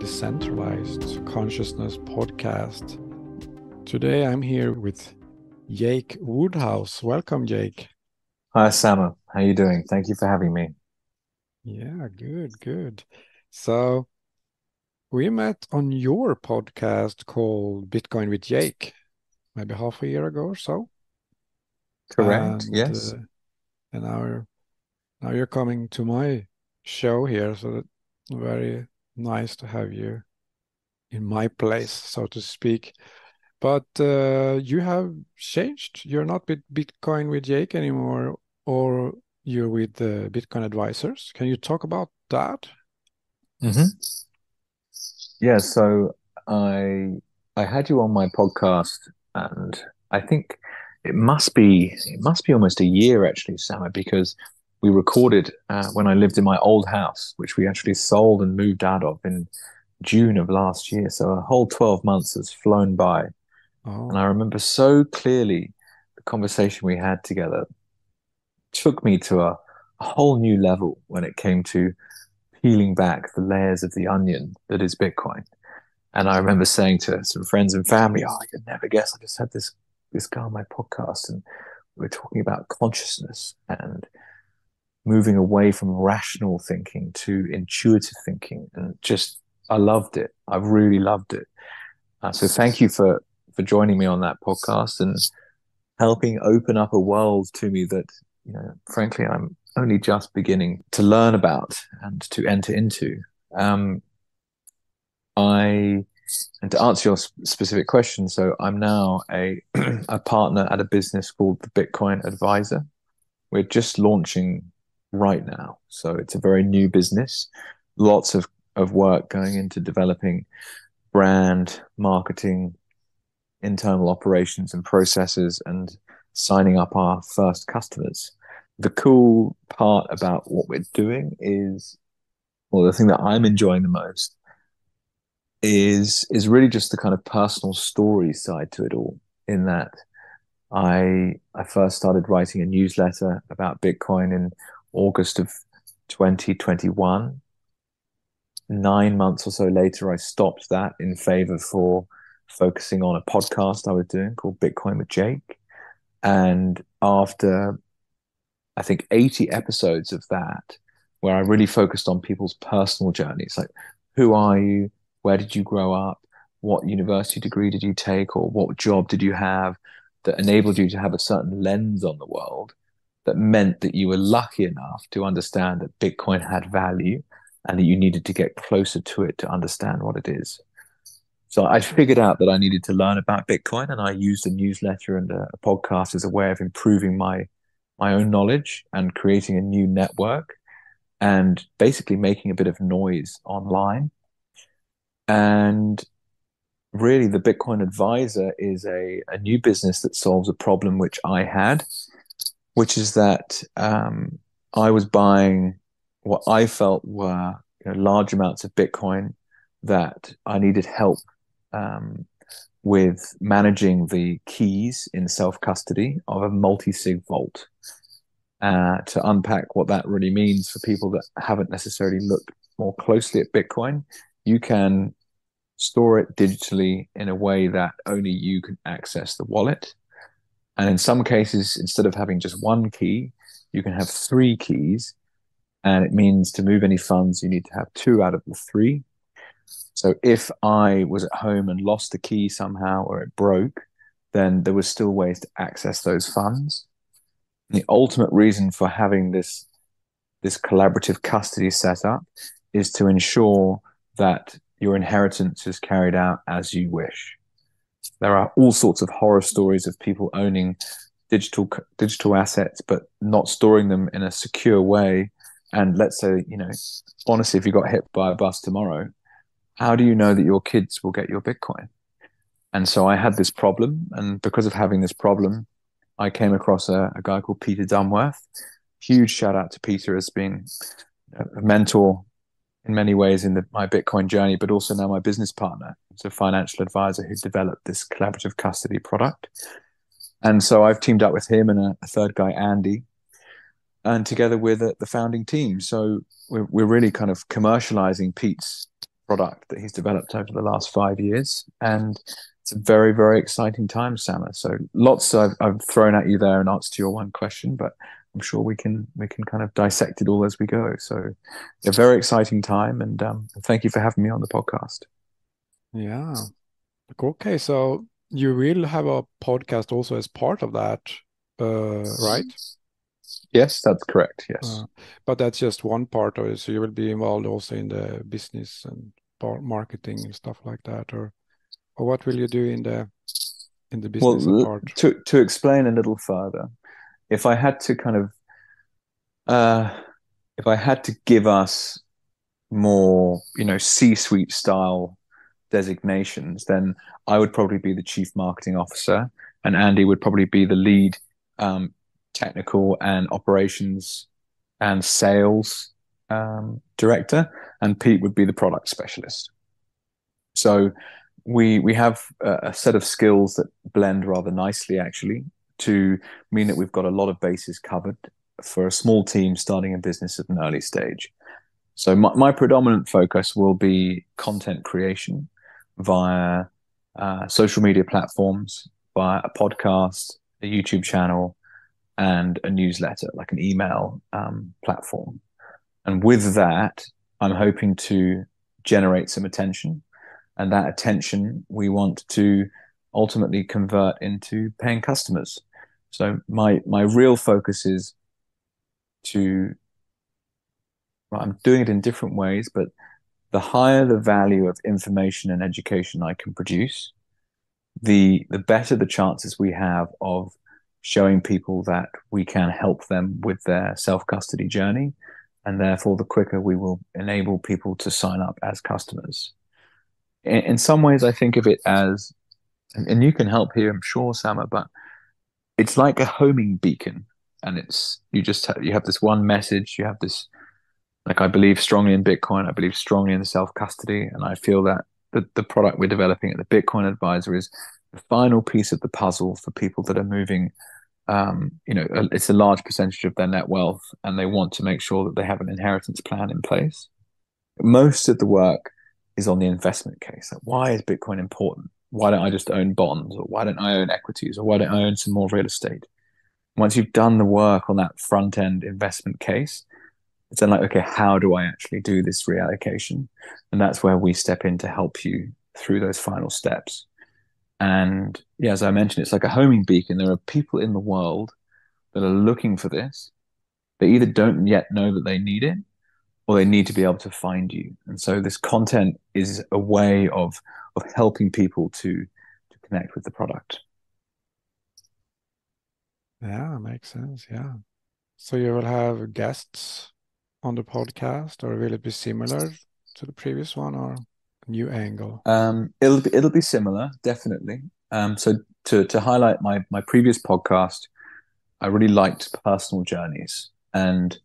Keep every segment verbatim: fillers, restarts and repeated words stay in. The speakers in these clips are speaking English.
Decentralized Consciousness podcast. Today I'm here with Jake Woodhouse. Welcome, Jake. Hi, Sama. How you doing? Thank you for having me. Yeah, good, good. So we met on your podcast called Bitcoin with Jake, maybe half a year ago or so. Correct? And Yes. uh, and now you're, now you're coming to my show here, so that's very nice to have you in my place, so to speak. But uh, you have changed. You're not with Bitcoin with Jake anymore, or you're with the Bitcoin advisors. Can you talk about that? hmm Yeah, so I I had you on my podcast, and I think it must be it must be almost a year actually, Sama, because we recorded uh, when I lived in my old house, which we actually sold and moved out of in June of last year. So a whole twelve months has flown by, and Oh, I remember so clearly the conversation we had together took me to a, a whole new level when it came to peeling back the layers of the onion that is Bitcoin. And I remember saying to some friends and family, "Oh, I could never guess. I just had this this guy on my podcast, and we are talking about consciousness and moving away from rational thinking to intuitive thinking." And just, I loved it. I really loved it. Uh, so thank you for for joining me on that podcast and helping open up a world to me that, you know, frankly, I'm only just beginning to learn about and to enter into. Um, I And to answer your specific question, so I'm now a a partner at a business called the Bitcoin Advisor. We're just launching right now, so it's a very new business. Lots of of work going into developing brand, marketing, internal operations and processes, and signing up our first customers. The cool part about what we're doing is, well, the thing that I'm enjoying the most is is really just the kind of personal story side to it all. In that, I I first started writing a newsletter about Bitcoin in August of twenty twenty-one. Nine months or so later, I stopped that in favor for focusing on a podcast I was doing called Bitcoin with Jake. And after, I think, eighty episodes of that, where I really focused on people's personal journeys, like, who are you? Where did you grow up? What university degree did you take? Or what job did you have that enabled you to have a certain lens on the world that meant that you were lucky enough to understand that Bitcoin had value and that you needed to get closer to it to understand what it is. So I figured out that I needed to learn about Bitcoin, and I used a newsletter and a, a podcast as a way of improving my my own knowledge and creating a new network and basically making a bit of noise online. And really, the Bitcoin Advisor is a, a new business that solves a problem which I had, which is that um, I was buying what I felt were, you know, large amounts of Bitcoin that I needed help um, with managing the keys in self custody of a multi sig vault. Uh, to unpack what that really means for people that haven't necessarily looked more closely at Bitcoin, you can store it digitally in a way that only you can access the wallet. And in some cases, instead of having just one key, you can have three keys. And it means to move any funds, you need to have two out of the three. So if I was at home and lost the key somehow or it broke, then there was still ways to access those funds. And the ultimate reason for having this this collaborative custody setup is to ensure that your inheritance is carried out as you wish. There are all sorts of horror stories of people owning digital digital assets but not storing them in a secure way. And let's say, you know, honestly, if you got hit by a bus tomorrow, how do you know that your kids will get your Bitcoin? And so I had this problem, and because of having this problem, I came across a, a guy called Peter Dunworth. Huge shout out to Peter as being a mentor in many ways in the, my Bitcoin journey, but also now my business partner. He's a financial advisor who developed this collaborative custody product. And so I've teamed up with him and a, a third guy, Andy, and together with uh, the founding team. So we're, we're really kind of commercializing Pete's product that he's developed over the last five years. And it's a very, very exciting time, Sama. So lots I've, I've thrown at you there in answer to your one question, but I'm sure we can we can kind of dissect it all as we go. So a very exciting time, and um, thank you for having me on the podcast. Yeah. Okay, so you will have a podcast also as part of that, uh, right? Yes, that's correct. Yes. Uh, but that's just one part of it. So you will be involved also in the business and marketing and stuff like that, or or what will you do in the in the business Well, part? to to explain a little further, if I had to kind of uh, if I had to give us more, you know, C-suite style designations, then I would probably be the chief marketing officer, and Andy would probably be the lead um, technical and operations and sales um, director, and Pete would be the product specialist. So we we have a, a set of skills that blend rather nicely, actually, to mean that we've got a lot of bases covered for a small team starting a business at an early stage. So my, my predominant focus will be content creation via uh, social media platforms, via a podcast, a YouTube channel, and a newsletter, like an email um, platform. And with that, I'm hoping to generate some attention. And that attention we want to ultimately convert into paying customers. So my my real focus is to, well, I'm doing it in different ways, but the higher the value of information and education I can produce, the the better the chances we have of showing people that we can help them with their self-custody journey, and therefore the quicker we will enable people to sign up as customers. In, in some ways, I think of it as, and, and you can help here, I'm sure, Sama, but it's like a homing beacon, and it's you just have, you have this one message, you have this, like, I believe strongly in Bitcoin, I believe strongly in self-custody, and I feel that the, the product we're developing at the Bitcoin Advisor is the final piece of the puzzle for people that are moving, um, you know, it's a large percentage of their net wealth, and they want to make sure that they have an inheritance plan in place. Most of the work is on the investment case. Like, why is Bitcoin important? Why don't I just own bonds? Or why don't I own equities? Or why don't I own some more real estate? Once you've done the work on that front end investment case, it's then like, okay, how do I actually do this reallocation? And that's where we step in to help you through those final steps. And yeah, as I mentioned, it's like a homing beacon. There are people in the world that are looking for this. They either don't yet know that they need it, or they need to be able to find you. And so this content is a way of of helping people to to connect with the product. Yeah, makes sense. Yeah. So you will have guests on the podcast, or will it be similar to the previous one, or a new angle? Um, it'll be it'll be similar, definitely. Um, so to to highlight my my previous podcast, I really liked personal journeys, and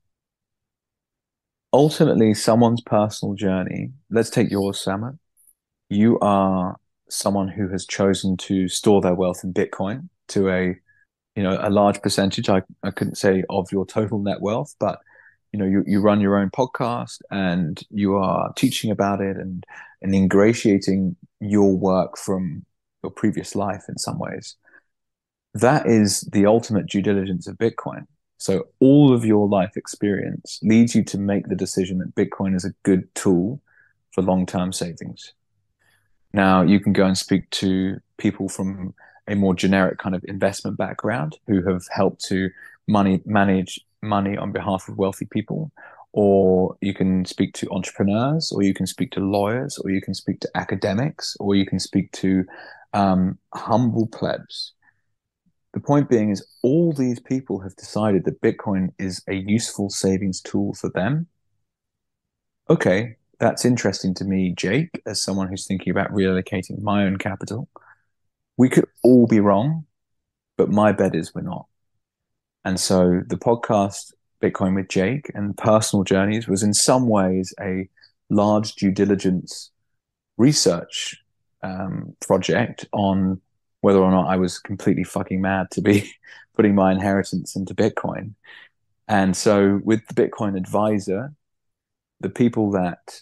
ultimately someone's personal journey. Let's take yours, Sama. You are someone who has chosen to store their wealth in Bitcoin to a, you know, a large percentage. I, I couldn't say of your total net wealth, but you know, you, you run your own podcast and you are teaching about it and and ingratiating your work from your previous life in some ways. That is the ultimate due diligence of Bitcoin. So all of your life experience leads you to make the decision that Bitcoin is a good tool for long-term savings. Now, you can go and speak to people from a more generic kind of investment background who have helped to money manage money on behalf of wealthy people, or you can speak to entrepreneurs, or you can speak to lawyers, or you can speak to academics, or you can speak to um, humble plebs. The point being is all these people have decided that Bitcoin is a useful savings tool for them. Okay, that's interesting to me, Jake, as someone who's thinking about reallocating my own capital. We could all be wrong, but my bet is we're not. And so the podcast, Bitcoin with Jake and Personal Journeys, was in some ways a large due diligence research um, project on whether or not I was completely fucking mad to be putting my inheritance into Bitcoin. And so with the Bitcoin Advisor, the people that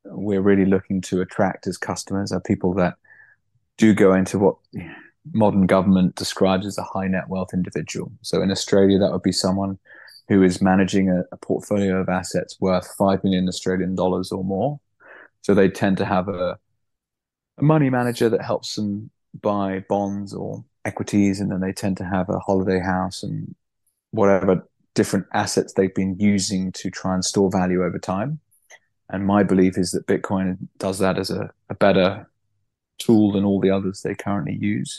we're really looking to attract as customers are people that do go into what modern government describes as a high net wealth individual. So in Australia, that would be someone who is managing a, a portfolio of assets worth five million Australian dollars or more. So they tend to have a, a money manager that helps them buy bonds or equities, and then they tend to have a holiday house and whatever different assets they've been using to try and store value over time. And my belief is that Bitcoin does that as a, a better tool than all the others they currently use.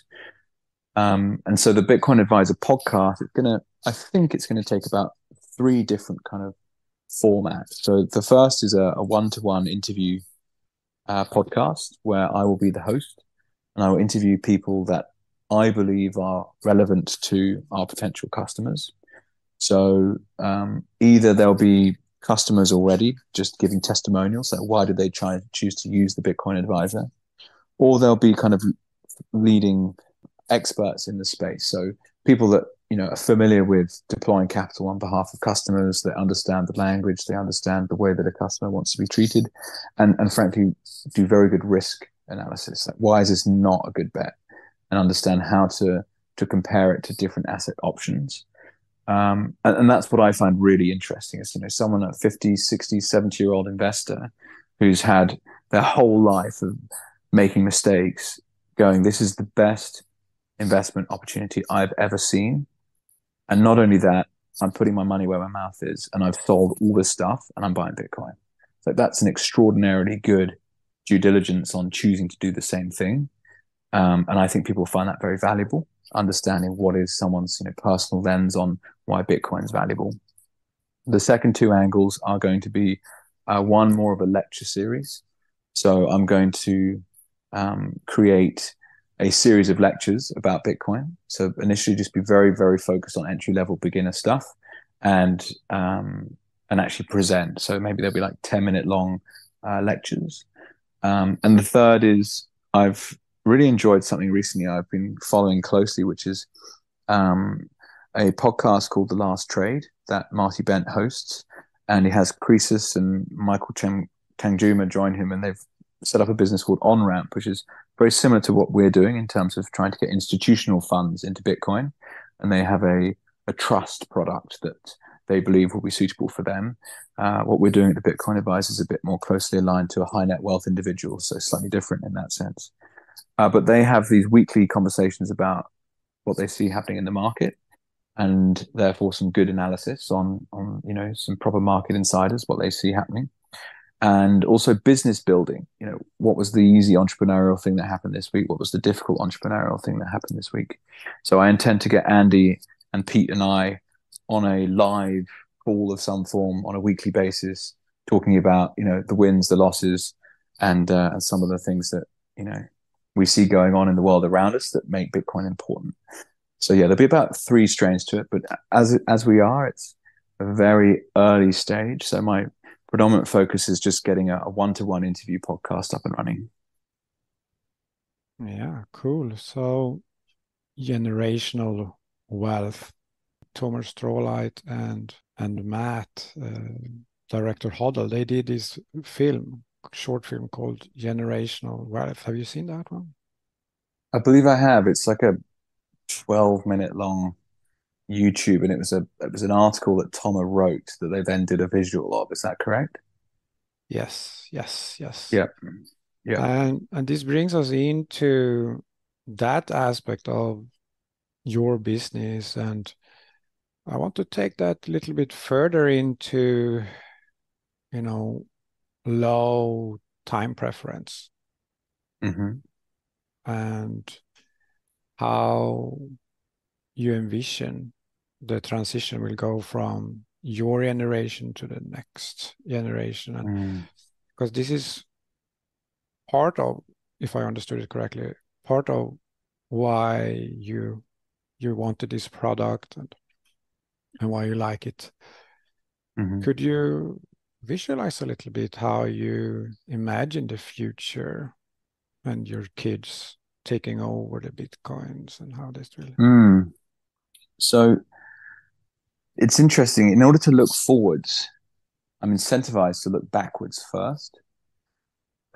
Um, and so the Bitcoin Advisor podcast, it's gonna, I think it's gonna take about three different kind of formats. So the first is a, a one-to-one interview uh, podcast where I will be the host, and I will interview people that I believe are relevant to our potential customers. So um, either there'll be customers already just giving testimonials, like why did they try to choose to use the Bitcoin Advisor, or there'll be kind of leading experts in the space. So people that, you know, are familiar with deploying capital on behalf of customers, that understand the language, they understand the way that a customer wants to be treated, and, and frankly, do very good risk analysis. Like, why is this not a good bet? And understand how to, to compare it to different asset options. Um, and, and that's what I find really interesting is, you know, someone a fifty, sixty, seventy year old investor who's had their whole life of making mistakes going, this is the best investment opportunity I've ever seen. And not only that, I'm putting my money where my mouth is, and I've sold all this stuff and I'm buying Bitcoin. So that's an extraordinarily good due diligence on choosing to do the same thing. Um, and I think people find that very valuable, understanding what is someone's, you know, personal lens on why Bitcoin is valuable. The second two angles are going to be uh, one more of a lecture series. So I'm going to um, create a series of lectures about Bitcoin. So initially just be very, very focused on entry level beginner stuff, and um, and actually present. So maybe there'll be like ten minute long uh, lectures. Um, and the third is I've really enjoyed something recently I've been following closely, which is um, a podcast called The Last Trade that Marty Bent hosts. And he has Croesus and Michael Chang- Tangjuma join him, and they've set up a business called OnRamp, which is very similar to what we're doing in terms of trying to get institutional funds into Bitcoin. And they have a, a trust product that they believe will be suitable for them. Uh, what we're doing at the Bitcoin Advisor is a bit more closely aligned to a high net wealth individual, so slightly different in that sense. Uh, but they have these weekly conversations about what they see happening in the market, and therefore some good analysis on, on you know, some proper market insiders, what they see happening. And also business building, you know, what was the easy entrepreneurial thing that happened this week? What was the difficult entrepreneurial thing that happened this week? So I intend to get Andy and Pete and I on a live call of some form on a weekly basis, talking about, you know, the wins, the losses, and uh, and some of the things that, you know, we see going on in the world around us that make Bitcoin important. So yeah, there'll be about three strains to it, but as as we are, it's a very early stage. So my predominant focus is just getting a, a one-to-one interview podcast up and running. Yeah, cool. So generational wealth. Thomas Strawlight and and Matt, uh, director Hoddle, they did this film, short film called Generational Wealth. Have you seen that one? I believe I have. It's like a twelve minute long YouTube, and it was a it was an article that Thomas wrote that they then did a visual of. Is that correct? Yes, yes, yes. Yeah, yeah. And and this brings us into that aspect of your business, and I want to take that a little bit further into, you know, low time preference Mm-hmm. and how you envision the transition will go from your generation to the next generation. And Mm. because this is part of, if I understood it correctly, part of why you you wanted this product and and why you like it. Mm-hmm. Could you visualize a little bit how you imagine the future and your kids taking over the bitcoins and how this will? Mm. So it's interesting. In order to look forwards, I'm incentivized to look backwards first.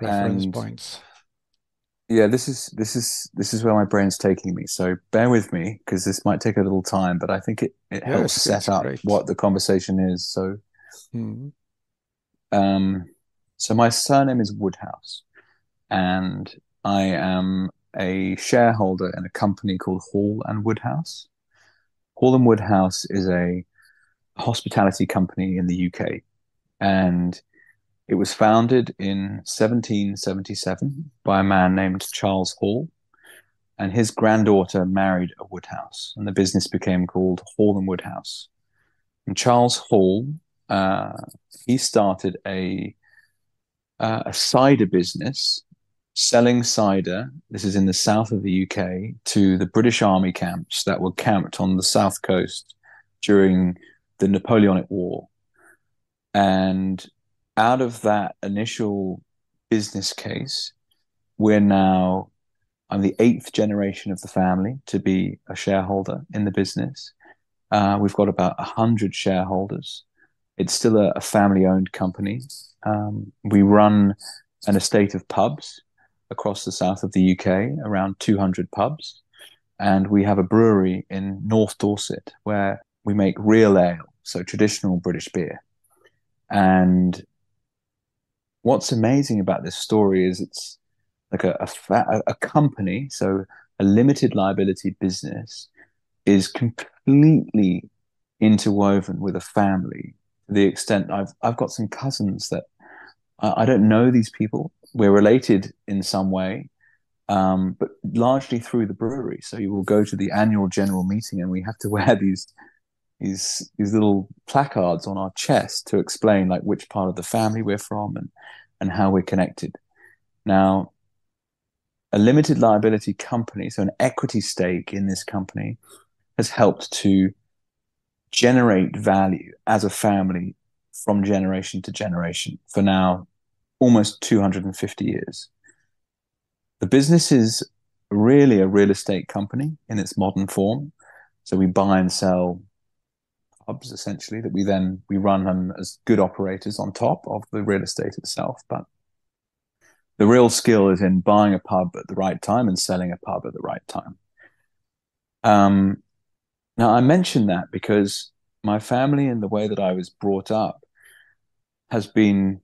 reference And points. yeah, this is this is this is where my brain's taking me. So bear with me because this might take a little time, but I think it it Yeah, helps it's it's set up great. what the conversation is. So Mm. um, so my surname is Woodhouse, and I am a shareholder in a company called Hall and Woodhouse. Hall and Woodhouse is a hospitality company in the U K, and it was founded in seventeen seventy-seven by a man named Charles Hall, and his granddaughter married a Woodhouse, and the business became called Hall and Woodhouse. And Charles Hall, uh, he started a uh, a cider business selling cider. This is in the south of the U K to the British Army camps that were camped on the south coast during the Napoleonic War. And out of that initial business case, we're now, I'm the eighth generation of the family to be a shareholder in the business. Uh, we've got about one hundred shareholders. It's still a, a family owned company. Um, we run an estate of pubs across the south of the U K, around two hundred pubs. And we have a brewery in North Dorset where we make real ale, so traditional British beer. And what's amazing about this story is it's like a, a, a company, so a limited liability business, is completely interwoven with a family to the extent I've I've got some cousins that I, I don't know these people. We're related in some way, um, but largely through the brewery. So you will go to the annual general meeting, and we have to wear these these these little placards on our chest to explain like which part of the family we're from and and how we're connected. Now, a limited liability company, so an equity stake in this company, has helped to generate value as a family from generation to generation for now almost two hundred fifty years. The business is really a real estate company in its modern form. So we buy and sell pubs essentially that we then we run them as good operators on top of the real estate itself. But the real skill is in buying a pub at the right time and selling a pub at the right time. Um, now, I mention that because my family and the way that I was brought up has been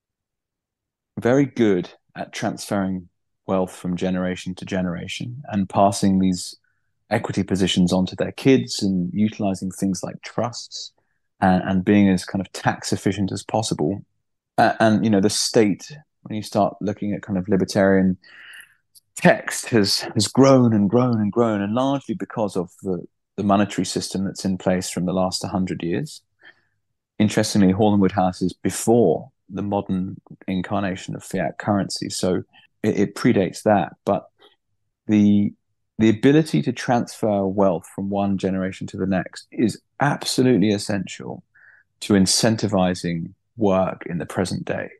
very good at transferring wealth from generation to generation and passing these equity positions onto their kids and utilizing things like trusts and, and being as kind of tax efficient as possible. Uh, and, you know, the state, when you start looking at kind of libertarian text, has has grown and grown and grown, and largely because of the, the monetary system that's in place from the last one hundred years. Interestingly, Hall and Woodhouse is before the modern incarnation of fiat currency, so it, it predates that. But the the ability to transfer wealth from one generation to the next is absolutely essential to incentivizing work in the present day.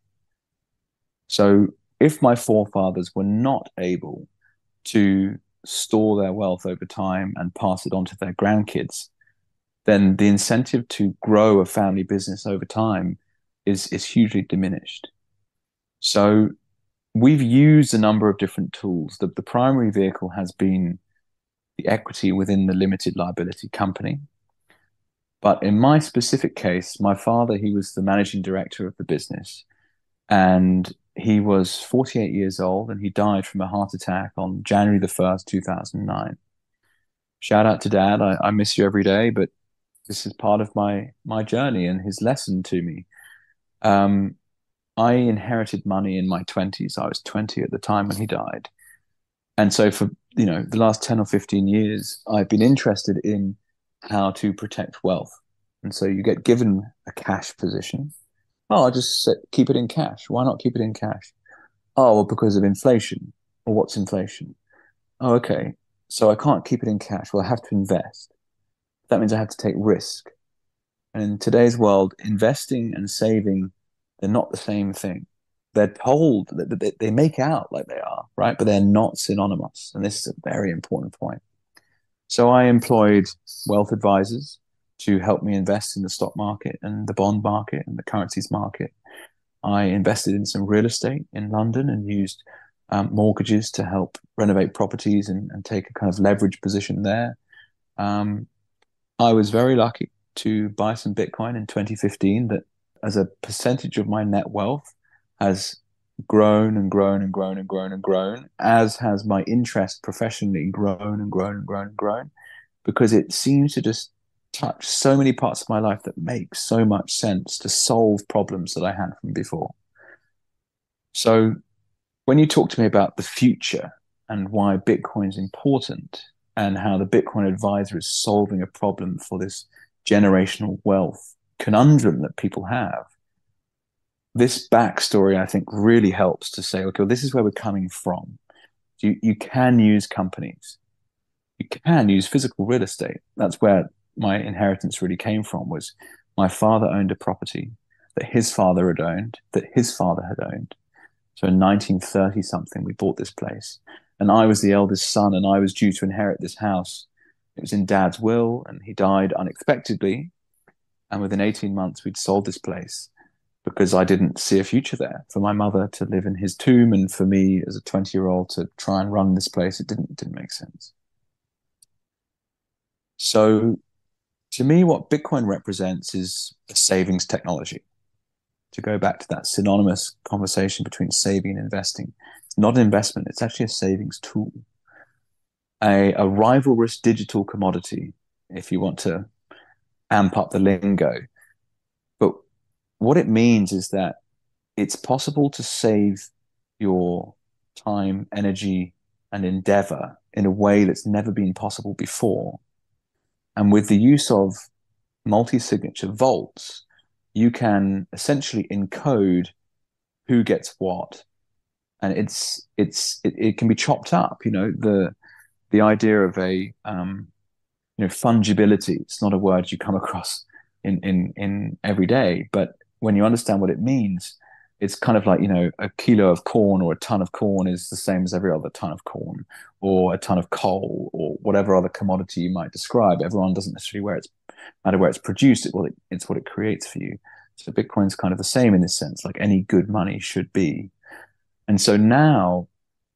So if my forefathers were not able to store their wealth over time and pass it on to their grandkids, then the incentive to grow a family business over time is, is hugely diminished. So we've used a number of different tools. The, the primary vehicle has been the equity within the limited liability company. But in my specific case, my father, he was the managing director of the business, and he was forty-eight years old, and he died from a heart attack on January the first, two thousand nine. Shout out to Dad. I, I miss you every day, but this is part of my my journey and his lesson to me. Um, I inherited money in my twenties. I was twenty at the time when he died. And so for, you know, the last ten or fifteen years, I've been interested in how to protect wealth. And so you get given a cash position. Oh, I'll just set, keep it in cash. Why not keep it in cash? Oh, well, because of inflation. Well, what's inflation? Oh, okay. So I can't keep it in cash. Well, I have to invest. That means I have to take risk. And in today's world, investing and saving, they're not the same thing. They're told that they make out like they are, right? But they're not synonymous. And this is a very important point. So I employed wealth advisors to help me invest in the stock market and the bond market and the currencies market. I invested in some real estate in London and used um, mortgages to help renovate properties and, and take a kind of leverage position there. Um, I was very lucky to buy some Bitcoin in twenty fifteen that, as a percentage of my net wealth, has grown and grown and grown and grown and grown, as has my interest professionally grown and grown and grown and grown, because it seems to just touch so many parts of my life that make so much sense to solve problems that I had from before. So when you talk to me about the future and why Bitcoin is important and how the Bitcoin advisor is solving a problem for this generational wealth conundrum that people have, this backstory, I think, really helps to say, okay, well, this is where we're coming from. You, you can use companies. You can use physical real estate. That's where my inheritance really came from, was my father owned a property that his father had owned, that his father had owned. So in nineteen thirty something, we bought this place. And I was the eldest son, and I was due to inherit this house. It was in Dad's will, and he died unexpectedly. And within eighteen months, we'd sold this place because I didn't see a future there for my mother to live in his tomb, and for me as a twenty year old to try and run this place. It didn't, didn't make sense. So to me, what Bitcoin represents is a savings technology. To go back to that synonymous conversation between saving and investing, it's not an investment, it's actually a savings tool. A, a rivalrous digital commodity, if you want to amp up the lingo. But what it means is that it's possible to save your time, energy, and endeavor in a way that's never been possible before. And with the use of multi-signature vaults, you can essentially encode who gets what, and it's it's it, it can be chopped up. You know, the the idea of a um, you know, fungibility. It's not a word you come across in in in every day, but when you understand what it means, it's kind of like, you know, a kilo of corn or a ton of corn is the same as every other ton of corn, or a ton of coal, or whatever other commodity you might describe. Everyone doesn't necessarily where it's matter where it's produced. It, well, it, it's what it creates for you. So Bitcoin's kind of the same in this sense, like any good money should be. And so now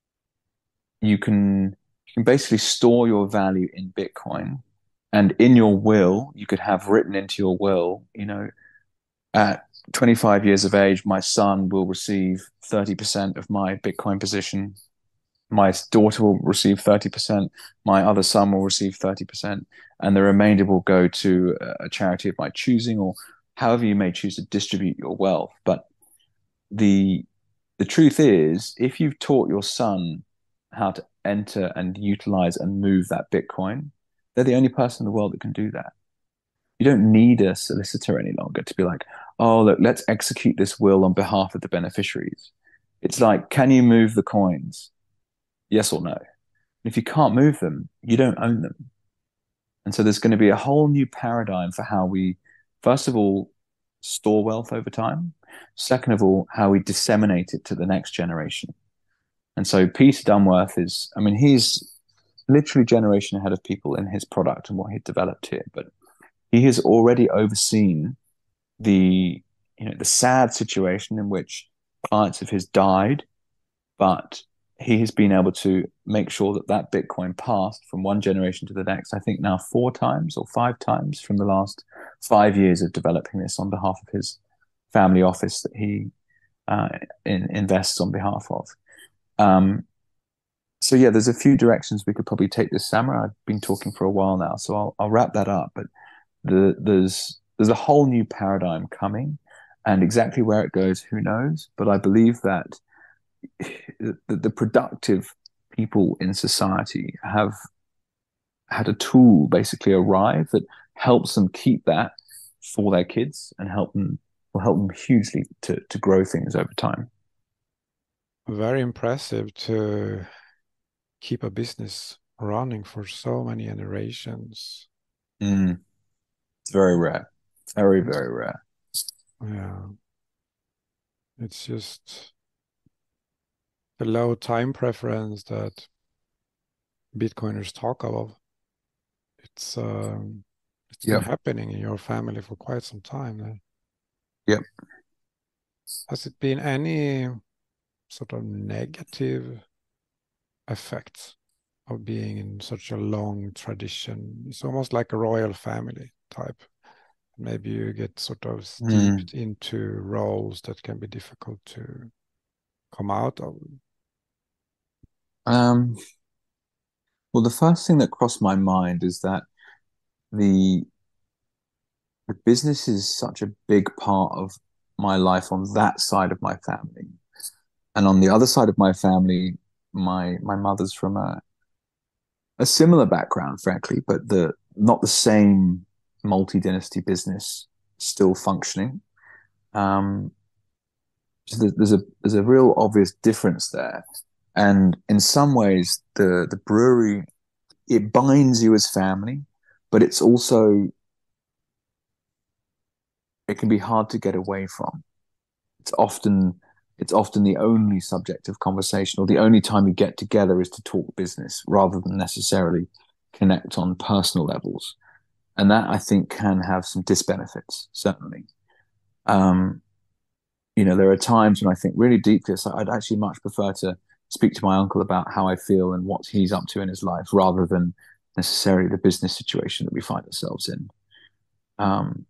you can you can basically store your value in Bitcoin, and in your will, you could have written into your will, you know, at twenty-five years of age, my son will receive thirty percent of my Bitcoin position. My daughter will receive thirty percent. My other son will receive thirty percent. And the remainder will go to a charity of my choosing, or however you may choose to distribute your wealth. But the the truth is, if you've taught your son how to enter and utilize and move that Bitcoin, they're the only person in the world that can do that. You don't need a solicitor any longer to be like, oh, look, let's execute this will on behalf of the beneficiaries. It's like, can you move the coins? Yes or no? If you can't move them, you don't own them. And so there's going to be a whole new paradigm for how we, first of all, store wealth over time. Second of all, how we disseminate it to the next generation. And so Peter Dunworth is, I mean, he's literally generation ahead of people in his product and what he developed here. But he has already overseen the, you know, the sad situation in which clients of his died, but he has been able to make sure that that Bitcoin passed from one generation to the next, I think now four times or five times from the last five years of developing this on behalf of his family office that he uh, in, invests on behalf of. Um, so yeah, there's a few directions we could probably take this, Samurai. I've been talking for a while now, so I'll, I'll wrap that up. But the, there's there's a whole new paradigm coming, and exactly where it goes, who knows? But I believe that the, the productive people in society have had a tool basically arrive that helps them keep that for their kids and help them will help them hugely to to grow things over time. Very impressive to keep a business running for so many generations. Mm, it's very rare, very very rare. Yeah, it's just the low time preference that Bitcoiners talk about. It's um, it's been Yep. happening in your family for quite some time now. Yep. has it been any sort of negative effects of being in such a long tradition? It's almost like a royal family type. Maybe you get sort of Mm. steeped into roles that can be difficult to come out of. Um, well, the first thing that crossed my mind is that the the business is such a big part of my life on that side of my family. And on the other side of my family, my my mother's from a, a similar background, frankly, but the not the same multi-dynasty business still functioning. Um, so there's a there's a real obvious difference there. And in some ways, the the brewery, it binds you as family, but it's also it can be hard to get away from. It's often it's often the only subject of conversation, or the only time you get together is to talk business rather than necessarily connect on personal levels. And that, I think, can have some disbenefits, certainly. Um, you know, there are times when I think really deeply, so I'd actually much prefer to speak to my uncle about how I feel and what he's up to in his life rather than necessarily the business situation that we find ourselves in. Um,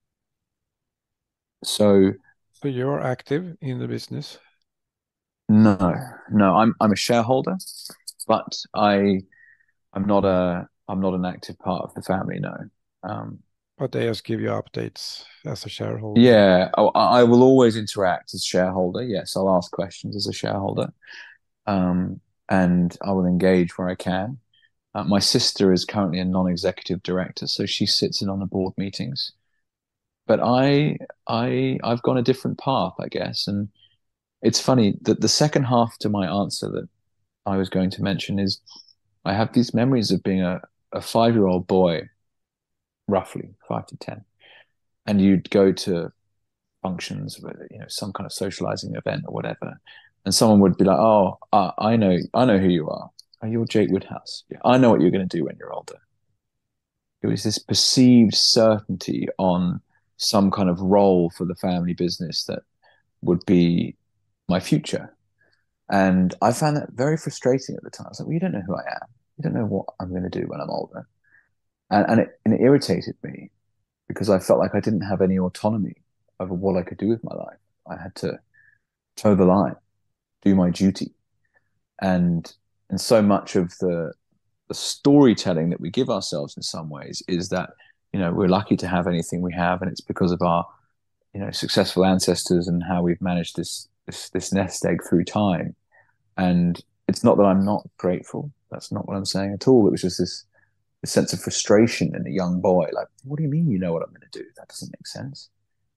so So you're active in the business, no, no, I'm I'm a shareholder, but I I'm not a I'm not an active part of the family. No. Um, but they just give you updates as a shareholder. yeah, I, I will always interact as shareholder. Yes, I'll ask questions as a shareholder, um, and I will engage where I can. Uh, my sister is currently a non-executive director, so she sits in on the board meetings. But I I I've gone a different path, I guess, and it's funny that the second half to my answer that I was going to mention is I have these memories of being a, a five-year-old boy, roughly five to ten, and you'd go to functions, you know, some kind of socializing event or whatever, and someone would be like, "Oh, uh, I know, I know who you are. Are you Jake Woodhouse? Yeah, I know what you're going to do when you're older." It was this perceived certainty on some kind of role for the family business that would be my future. And I found that very frustrating at the time. I was like, well, you don't know who I am. You don't know what I'm going to do when I'm older. And, and, it, and it irritated me because I felt like I didn't have any autonomy over what I could do with my life. I had to toe the line, do my duty. And and so much of the the storytelling that we give ourselves in some ways is that, you know, we're lucky to have anything we have, and it's because of our, you know, successful ancestors and how we've managed this this this nest egg through time. And it's not that I'm not grateful. That's not what I'm saying at all. It was just this, this sense of frustration in a young boy. Like, what do you mean you know what I'm going to do? That doesn't make sense.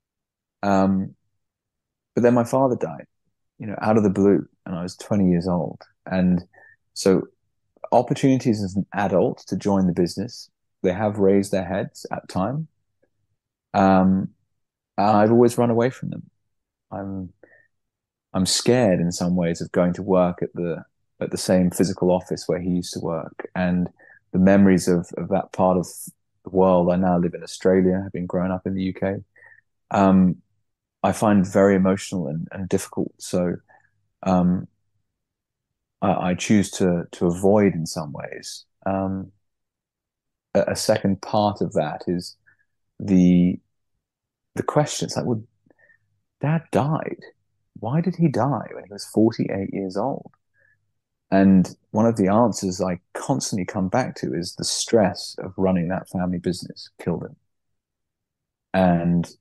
Um, but then my father died, you know, out of the blue, and I was twenty years old. And so opportunities as an adult to join the business, they have raised their heads at time. Um, and I've always run away from them. I'm I'm scared in some ways of going to work at the at the same physical office where he used to work, and the memories of of that part of the world. I now live in Australia, having grown up in the U K. Um, I find very emotional and, and difficult. So um, I, I choose to to avoid in some ways. Um, a, a second part of that is the the question. It's like, well, Dad died. Why did he die when he was forty-eight years old? And one of the answers I constantly come back to is the stress of running that family business killed him. And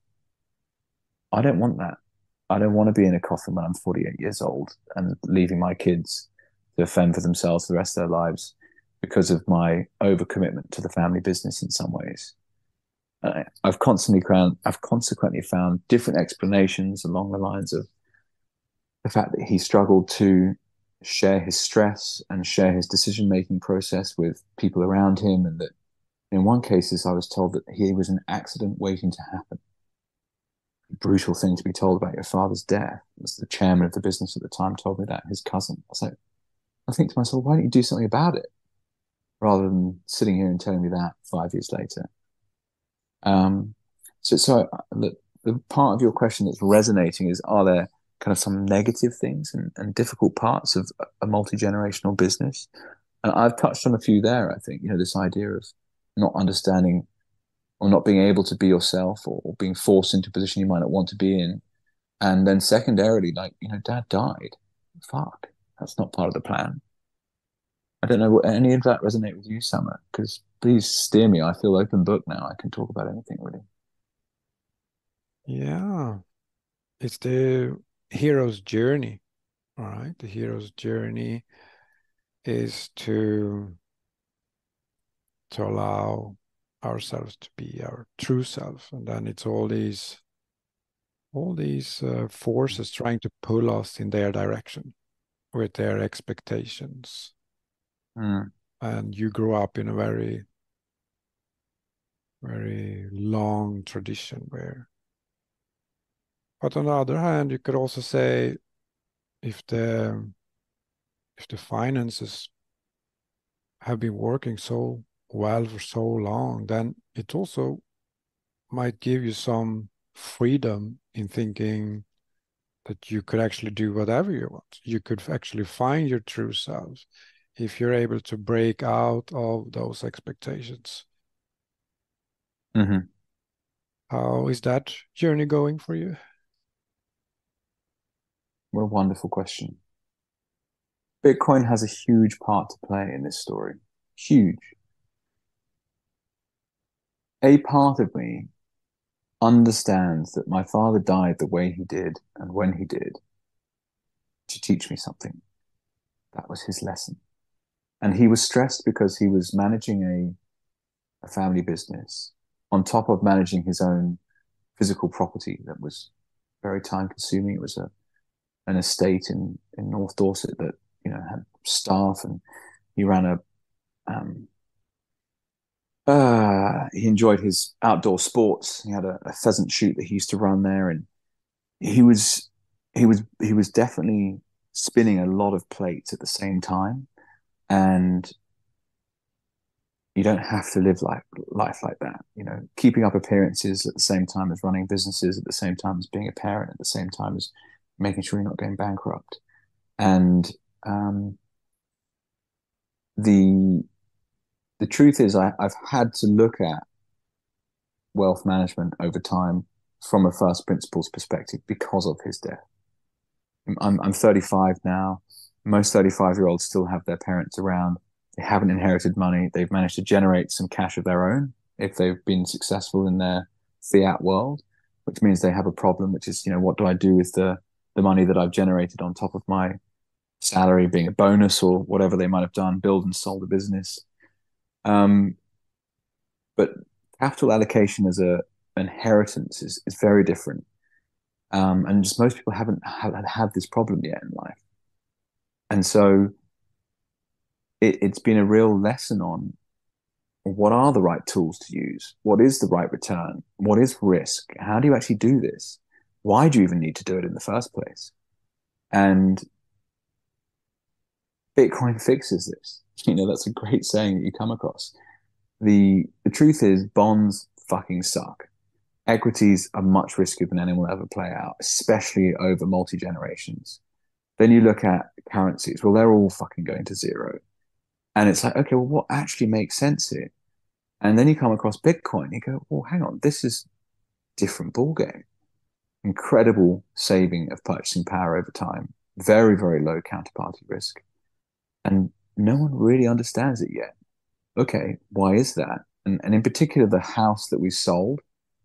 I don't want that. I don't want to be in a coffin when I'm forty-eight years old and leaving my kids to fend for themselves for the rest of their lives because of my overcommitment to the family business in some ways. Uh, I've constantly found, I've consequently found different explanations along the lines of the fact that he struggled to share his stress and share his decision making process with people around him, and that in one case, I was told that he was an accident waiting to happen. A brutal thing to be told about your father's death. As the chairman of the business at the time told me that, his cousin. I was like, I think to myself, why don't you do something about it rather than sitting here and telling me that five years later? Um, so, so look, the part of your question that's resonating is, are there kind of some negative things and, and difficult parts of a multi-generational business? And I've touched on a few there, I think, you know, this idea of not understanding or not being able to be yourself, or, or being forced into a position you might not want to be in. And then secondarily, like, you know, dad died. Fuck, that's not part of the plan. I don't know what any of that resonate with you, Summer, because please steer me. I feel open book now. I can talk about anything really. Yeah, it's the hero's journey, all right? The hero's journey is to to allow ourselves to be our true self, and then it's all these all these uh, forces trying to pull us in their direction with their expectations. Mm. And you grow up in a very very long tradition where, but on the other hand, you could also say, if the if the finances have been working so well for so long, then it also might give you some freedom in thinking that you could actually do whatever you want. You could actually find your true self if you're able to break out of those expectations. Mm-hmm. How is that journey going for you? What a wonderful question. Bitcoin has a huge part to play in this story. Huge. A part of me understands that my father died the way he did and when he did to teach me something. That was his lesson. And he was stressed because he was managing a, a family business on top of managing his own physical property that was very time consuming. It was a an estate in, in North Dorset that, you know, had staff, and he ran a um, uh, he enjoyed his outdoor sports. He had a, a pheasant shoot that he used to run there, and he was he was he was definitely spinning a lot of plates at the same time. And you don't have to live life life like that. You know, keeping up appearances at the same time as running businesses, at the same time as being a parent, at the same time as making sure you're not going bankrupt. And um, the the truth is, I, I've had to look at wealth management over time from a first principles perspective because of his death. I'm I'm thirty-five now. Most thirty-five year olds still have their parents around. They haven't inherited money. They've managed to generate some cash of their own if they've been successful in their fiat world, which means they have a problem, which is, you know, what do I do with the the money that I've generated on top of my salary, being a bonus or whatever they might have done, build and sold a business. Um, but capital allocation as a inheritance is, is very different. Um, and just most people haven't had, had this problem yet in life. And so it, it's been a real lesson on what are the right tools to use? What is the right return? What is risk? How do you actually do this? Why do you even need to do it in the first place? And Bitcoin fixes this. You know, that's a great saying that you come across. The the truth is bonds fucking suck. Equities are much riskier than anyone will ever play out, especially over multi-generations. Then you look at currencies. Well, they're all fucking going to zero. And it's like, okay, well, what actually makes sense here? And then you come across Bitcoin. You go, well, hang on, this is a different ballgame. Incredible saving of purchasing power over time. Very, very low counterparty risk. And no one really understands it yet. Okay, why is that? And, and in particular, the house that we sold,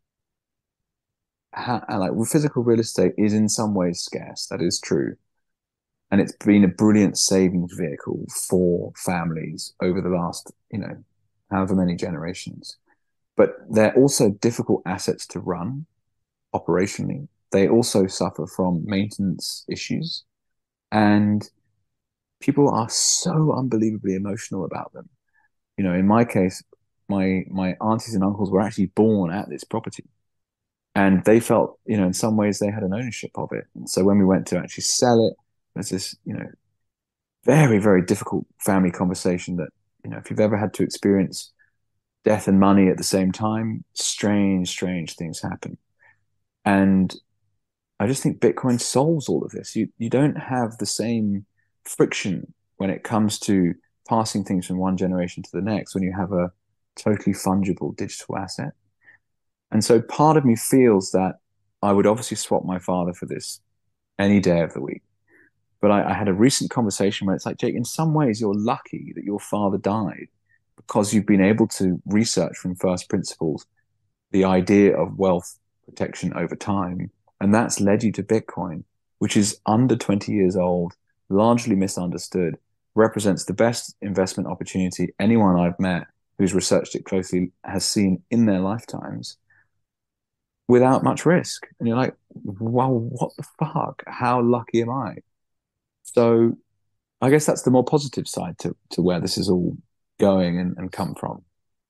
how, like physical real estate is in some ways scarce. That is true. And it's been a brilliant savings vehicle for families over the last, you know, however many generations. But they're also difficult assets to run operationally. They also suffer from maintenance issues. And people are so unbelievably emotional about them. You know, in my case, my my aunties and uncles were actually born at this property. And they felt, you know, in some ways they had an ownership of it. And so when we went to actually sell it, there's this, you know, very, very difficult family conversation that, you know, if you've ever had to experience death and money at the same time, strange, strange things happen. And I just think Bitcoin solves all of this. You you don't have the same friction when it comes to passing things from one generation to the next when you have a totally fungible digital asset. And so part of me feels that I would obviously swap my father for this any day of the week. But I, I had a recent conversation where it's like, Jake, in some ways, you're lucky that your father died because you've been able to research from first principles the idea of wealth protection over time. And that's led you to Bitcoin, which is under twenty years old, largely misunderstood, represents the best investment opportunity anyone I've met who's researched it closely has seen in their lifetimes without much risk. And you're like, wow, what the fuck? How lucky am I? So I guess that's the more positive side to, to where this is all going and, and come from.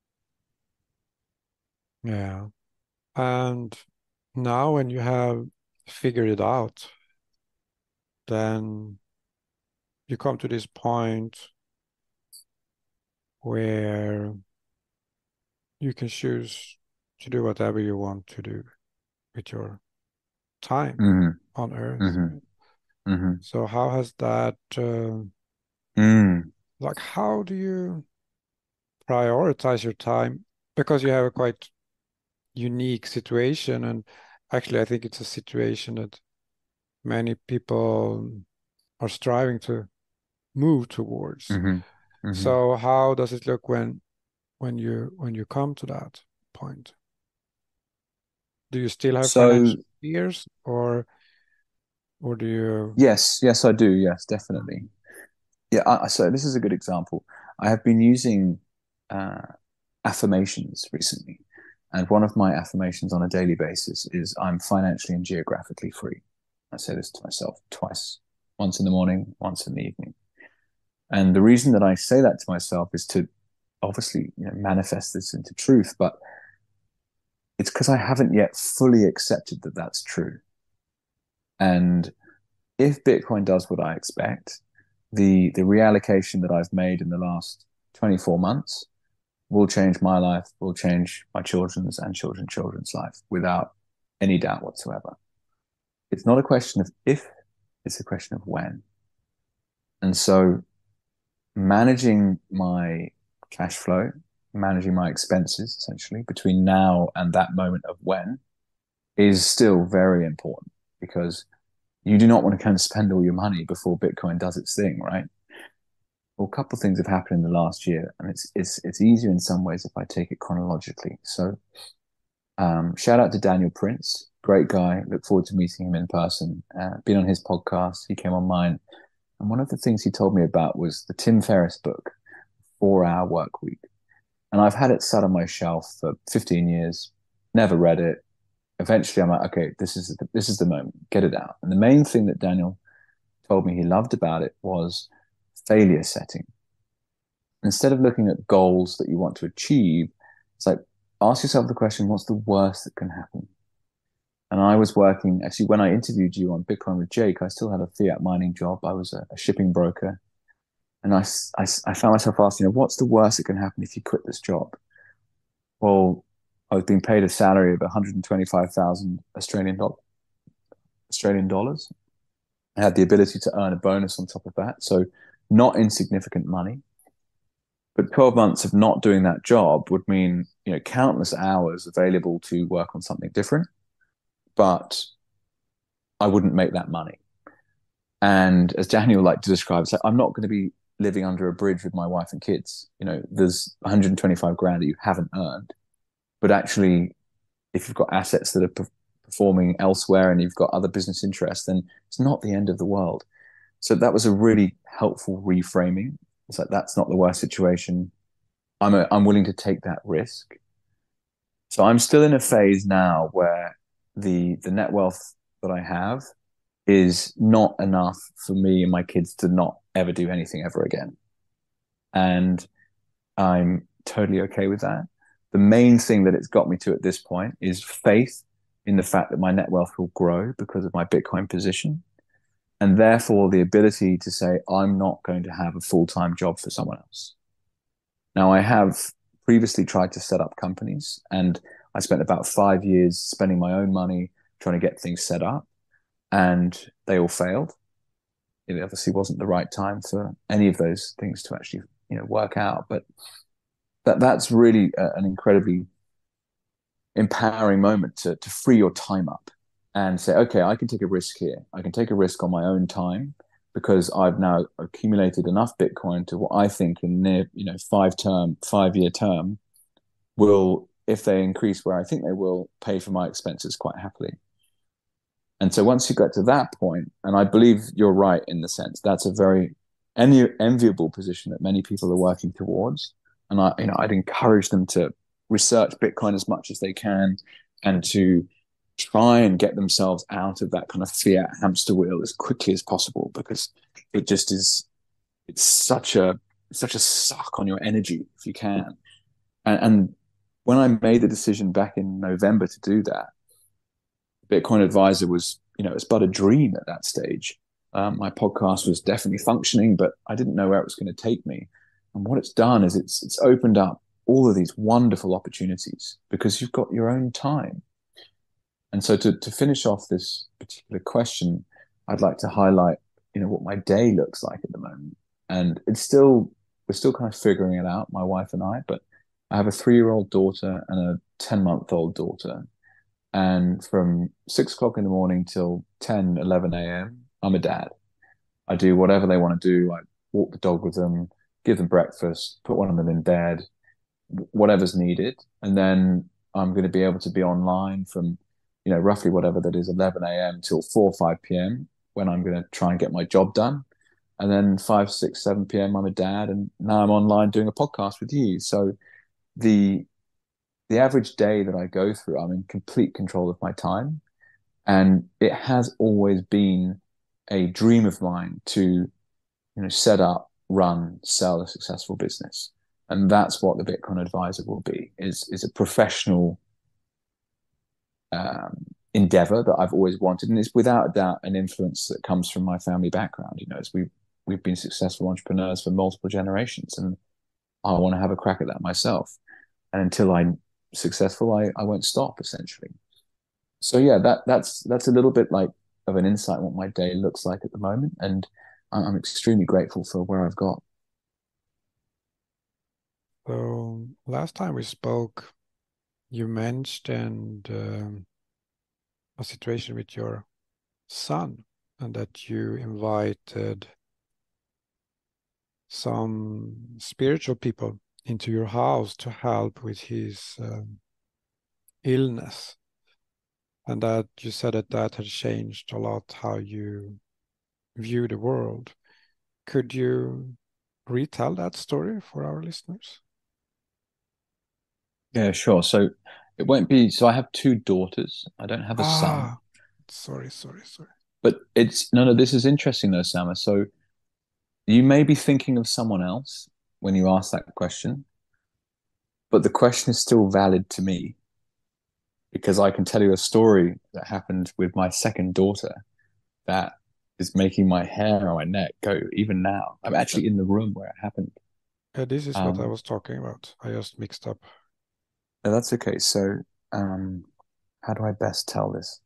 Yeah. And now when you have figured it out, then you come to this point where you can choose to do whatever you want to do with your time Mm-hmm. on Earth. Mm-hmm. Mm-hmm. So how has that, uh, Mm. like, how do you prioritize your time? Because you have a quite unique situation, and actually, I think it's a situation that many people are striving to move towards. Mm-hmm. Mm-hmm. So how does it look when when you when you come to that point? Do you still have So financial fears, or or do you? yes, yes, I do. Yes, definitely. Yeah. I, so this is a good example. I have been using uh, affirmations recently, and one of my affirmations on a daily basis is I'm financially and geographically free. I say this to myself twice, once in the morning, once in the evening. And the reason that I say that to myself is to obviously, you know, manifest this into truth, but it's because I haven't yet fully accepted that that's true. And if Bitcoin does what I expect, the the reallocation that I've made in the last twenty-four months will change my life, will change my children's and children's children's life without any doubt whatsoever. It's not a question of if, it's a question of when. And so managing my cash flow, managing my expenses essentially between now and that moment of when is still very important because you do not want to kind of spend all your money before Bitcoin does its thing, right? Well, a couple of things have happened in the last year, and it's it's it's easier in some ways if I take it chronologically. So, um, shout out to Daniel Prince, great guy. Look forward to meeting him in person. Uh, been on his podcast, he came on mine, and one of the things he told me about was the Tim Ferriss book, Four Hour Work Week, and I've had it sat on my shelf for fifteen years, never read it. Eventually, I'm like, okay, this is the, this is the moment, get it out. And the main thing that Daniel told me he loved about it was failure setting. Instead of looking at goals that you want to achieve, it's like ask yourself the question, what's the worst that can happen? And I was working, actually, when I interviewed you on Bitcoin with Jake, I still had a fiat mining job. I was a, a shipping broker. And I, I, I found myself asking, you know, what's the worst that can happen if you quit this job? Well, I was being paid a salary of one hundred twenty-five thousand Australian, do- Australian dollars. I had the ability to earn a bonus on top of that. So not insignificant money. But twelve months of not doing that job would mean, you know, countless hours available to work on something different, but I wouldn't make that money. And as Daniel liked to describe, it's like, I'm not going to be living under a bridge with my wife and kids. You know, there's one hundred twenty-five grand that you haven't earned. But actually, if you've got assets that are performing elsewhere and you've got other business interests, then it's not the end of the world. So that was a really helpful reframing. It's like, that's not the worst situation. I'm a, I'm willing to take that risk. So I'm still in a phase now where the the net wealth that I have is not enough for me and my kids to not ever do anything ever again. And I'm totally okay with that. The main thing that it's got me to at this point is faith in the fact that my net wealth will grow because of my Bitcoin position. And therefore the ability to say, I'm not going to have a full-time job for someone else. Now, I have previously tried to set up companies, and I spent about five years spending my own money, trying to get things set up, and they all failed. It obviously wasn't the right time for any of those things to actually, you know, work out. But that that's really a, an incredibly empowering moment to to free your time up and say, okay, I can take a risk here. I can take a risk on my own time because I've now accumulated enough Bitcoin to what I think in near, you know, five term, five year term will, if they increase where I think they will, pay for my expenses quite happily. And so once you get to that point, and I believe you're right in the sense that's a very enviable position that many people are working towards. And I, you know, I'd encourage them to research Bitcoin as much as they can and to try and get themselves out of that kind of fiat hamster wheel as quickly as possible, because it just is, it's such a, such a suck on your energy if you can. And, and when I made the decision back in November to do that, Bitcoin Advisor was, you know, it's but a dream at that stage. Um, my podcast was definitely functioning, but I didn't know where it was going to take me. And what it's done is it's it's opened up all of these wonderful opportunities because you've got your own time. And so to to finish off this particular question, I'd like to highlight, you know, what my day looks like at the moment. And it's still, we're still kind of figuring it out, my wife and I, but I have a three-year-old daughter and a ten-month-old daughter. And from six o'clock in the morning till ten, eleven a.m., I'm a dad. I do whatever they want to do. I walk the dog with them, give them breakfast, put one of them in bed, whatever's needed. And then I'm going to be able to be online from, you know, roughly whatever that is, eleven a.m. till four or five p.m. when I'm going to try and get my job done. And then five, six, seven p.m. I'm a dad. And now I'm online doing a podcast with you. So the the average day that I go through, I'm in complete control of my time. And it has always been a dream of mine to, you know, set up, run, sell a successful business. And that's what the Bitcoin Advisor will be, is, is a professional um, endeavor that I've always wanted. And it's without a doubt an influence that comes from my family background. You know, as we've, we've been successful entrepreneurs for multiple generations, and I want to have a crack at that myself. And until I'm successful, I, I won't stop, essentially. So yeah, that that's that's a little bit like of an insight on what my day looks like at the moment, and I'm extremely grateful for where I've got. So last time we spoke, you mentioned um, a situation with your son, and that you invited some spiritual people into your house to help with his um, illness. And that you said that that had changed a lot how you view the world. Could you retell that story for our listeners? Yeah, sure. So it won't be. So I have two daughters. I don't have a son. Ah, sorry, sorry, sorry. But it's no, no. This is interesting though, Sama. So you may be thinking of someone else when you ask that question, but the question is still valid to me because I can tell you a story that happened with my second daughter that is making my hair on my neck go even now. I'm actually in the room where it happened. Uh, this is what I Um, was talking about. I just mixed up. no, that's okay. So, um, how do I best tell this?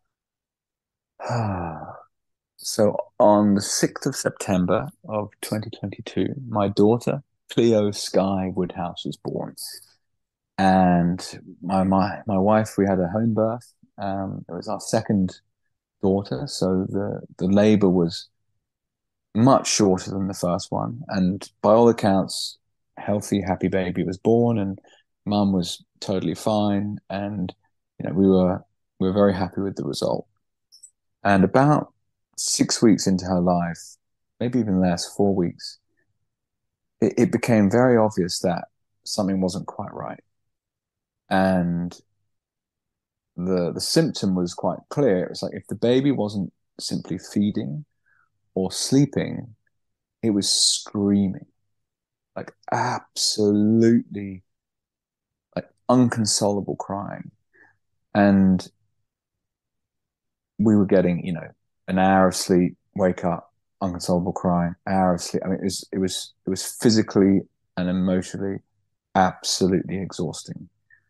So, on the sixth of September of twenty twenty-two, my daughter, Cleo Sky Woodhouse, was born. And my, my, my wife, we had a home birth. Um, it was our second daughter. So, the, the labor was much shorter than the first one. And by all accounts, healthy, happy baby was born, and mum was totally fine. And, you know, we were, we were very happy with the result. And about six weeks into her life, maybe even less, four weeks, it, it became very obvious that something wasn't quite right. And the the symptom was quite clear. It was like if the baby wasn't simply feeding or sleeping, it was screaming, like absolutely like unconsolable crying. And we were getting, you know, an hour of sleep, wake up, unconsolable crying, hour of sleep. I mean, it was it was it was physically and emotionally absolutely exhausting.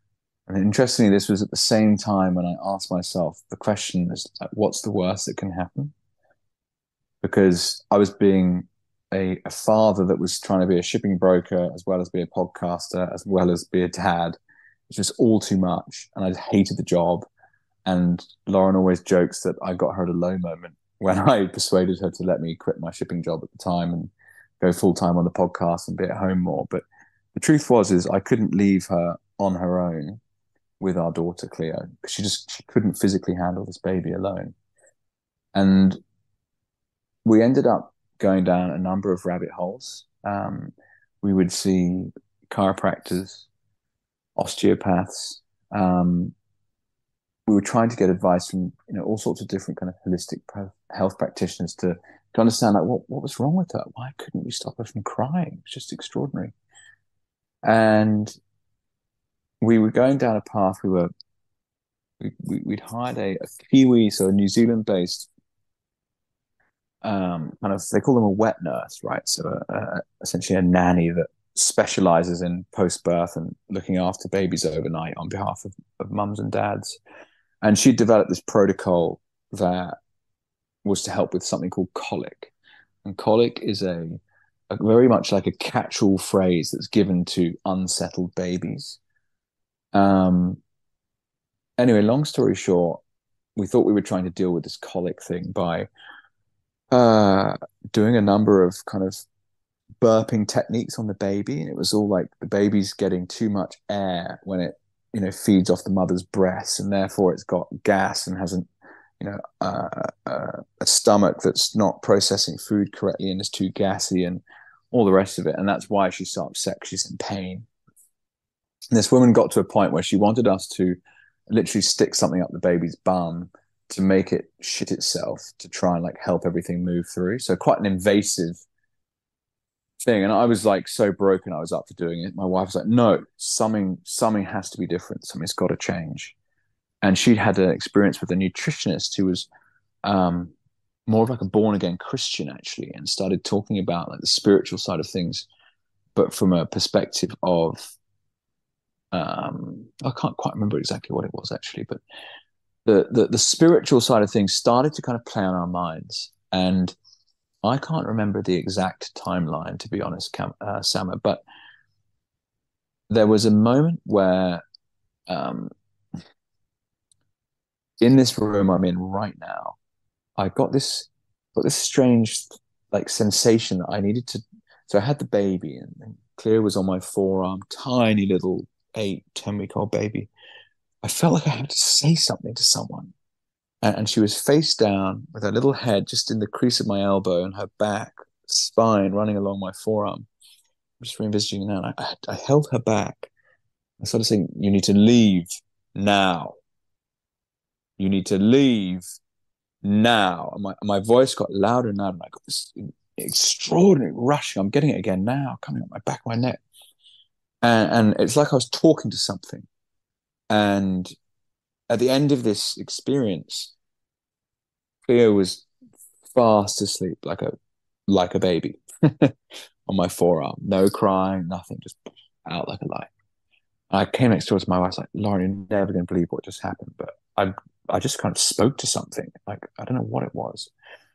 And interestingly, this was at the same time when I asked myself the question is, what's the worst that can happen? Because I was being a, a father that was trying to be a shipping broker as well as be a podcaster, as well as be a dad. It's just all too much. And I just hated the job. And Lauren always jokes that I got her at a low moment when I persuaded her to let me quit my shipping job at the time and go full time on the podcast and be at home more. But the truth was, is I couldn't leave her on her own with our daughter Cleo. She just she couldn't physically handle this baby alone. And we ended up going down a number of rabbit holes. Um, we would see chiropractors, osteopaths. Um, we were trying to get advice from you know all sorts of different kind of holistic health practitioners to to understand like what what was wrong with her. Why couldn't we stop her from crying? It's just extraordinary. And we were going down a path. We were we, we we'd hired a, a Kiwi, so a New Zealand based um, kind of they call them a wet nurse, right? So uh, essentially a nanny that specializes in post birth and looking after babies overnight on behalf of, of mums and dads. And she developed this protocol that was to help with something called colic. And colic is a, a very much like a catch-all phrase that's given to unsettled babies. Um, anyway, long story short, we thought we were trying to deal with this colic thing by uh, doing a number of kind of burping techniques on the baby. And it was all like the baby's getting too much air when it, you know, feeds off the mother's breast, and therefore it's got gas and hasn't, you know, uh, uh, a stomach that's not processing food correctly and is too gassy and all the rest of it. And that's why she's so upset. She's in pain. And this woman got to a point where she wanted us to literally stick something up the baby's bum to make it shit itself to try and like help everything move through. So quite an invasive thing. And I was like so broken, I was up for doing it. My wife was like, no, something something has to be different. Something's got to change. And she'd had an experience with a nutritionist who was um, more of like a born again Christian actually, and started talking about like the spiritual side of things, but from a perspective of um, I can't quite remember exactly what it was actually, but the, the the spiritual side of things started to kind of play on our minds. And I can't remember the exact timeline, to be honest, Cam, uh, Sama, but there was a moment where um, in this room I'm in right now, I got this got this strange like sensation that I needed to. So I had the baby, and, and Cleo was on my forearm, tiny little eight, ten week old baby. I felt like I had to say something to someone. And, and she was face down with her little head just in the crease of my elbow and her back, spine running along my forearm. I'm just revisiting now. I, I held her back. I started saying, you need to leave now. You need to leave now. And my, my voice got louder and louder. And I got this extraordinary rushing. I'm getting it again now, coming up my back of my neck. And, and it's like I was talking to something. And at the end of this experience, Cleo was fast asleep, like a like a baby on my forearm. No crying, nothing, just out like a light. I came next door to my wife, I was like, Lauren, you're never going to believe what just happened. But I I just kind of spoke to something. Like, I don't know what it was.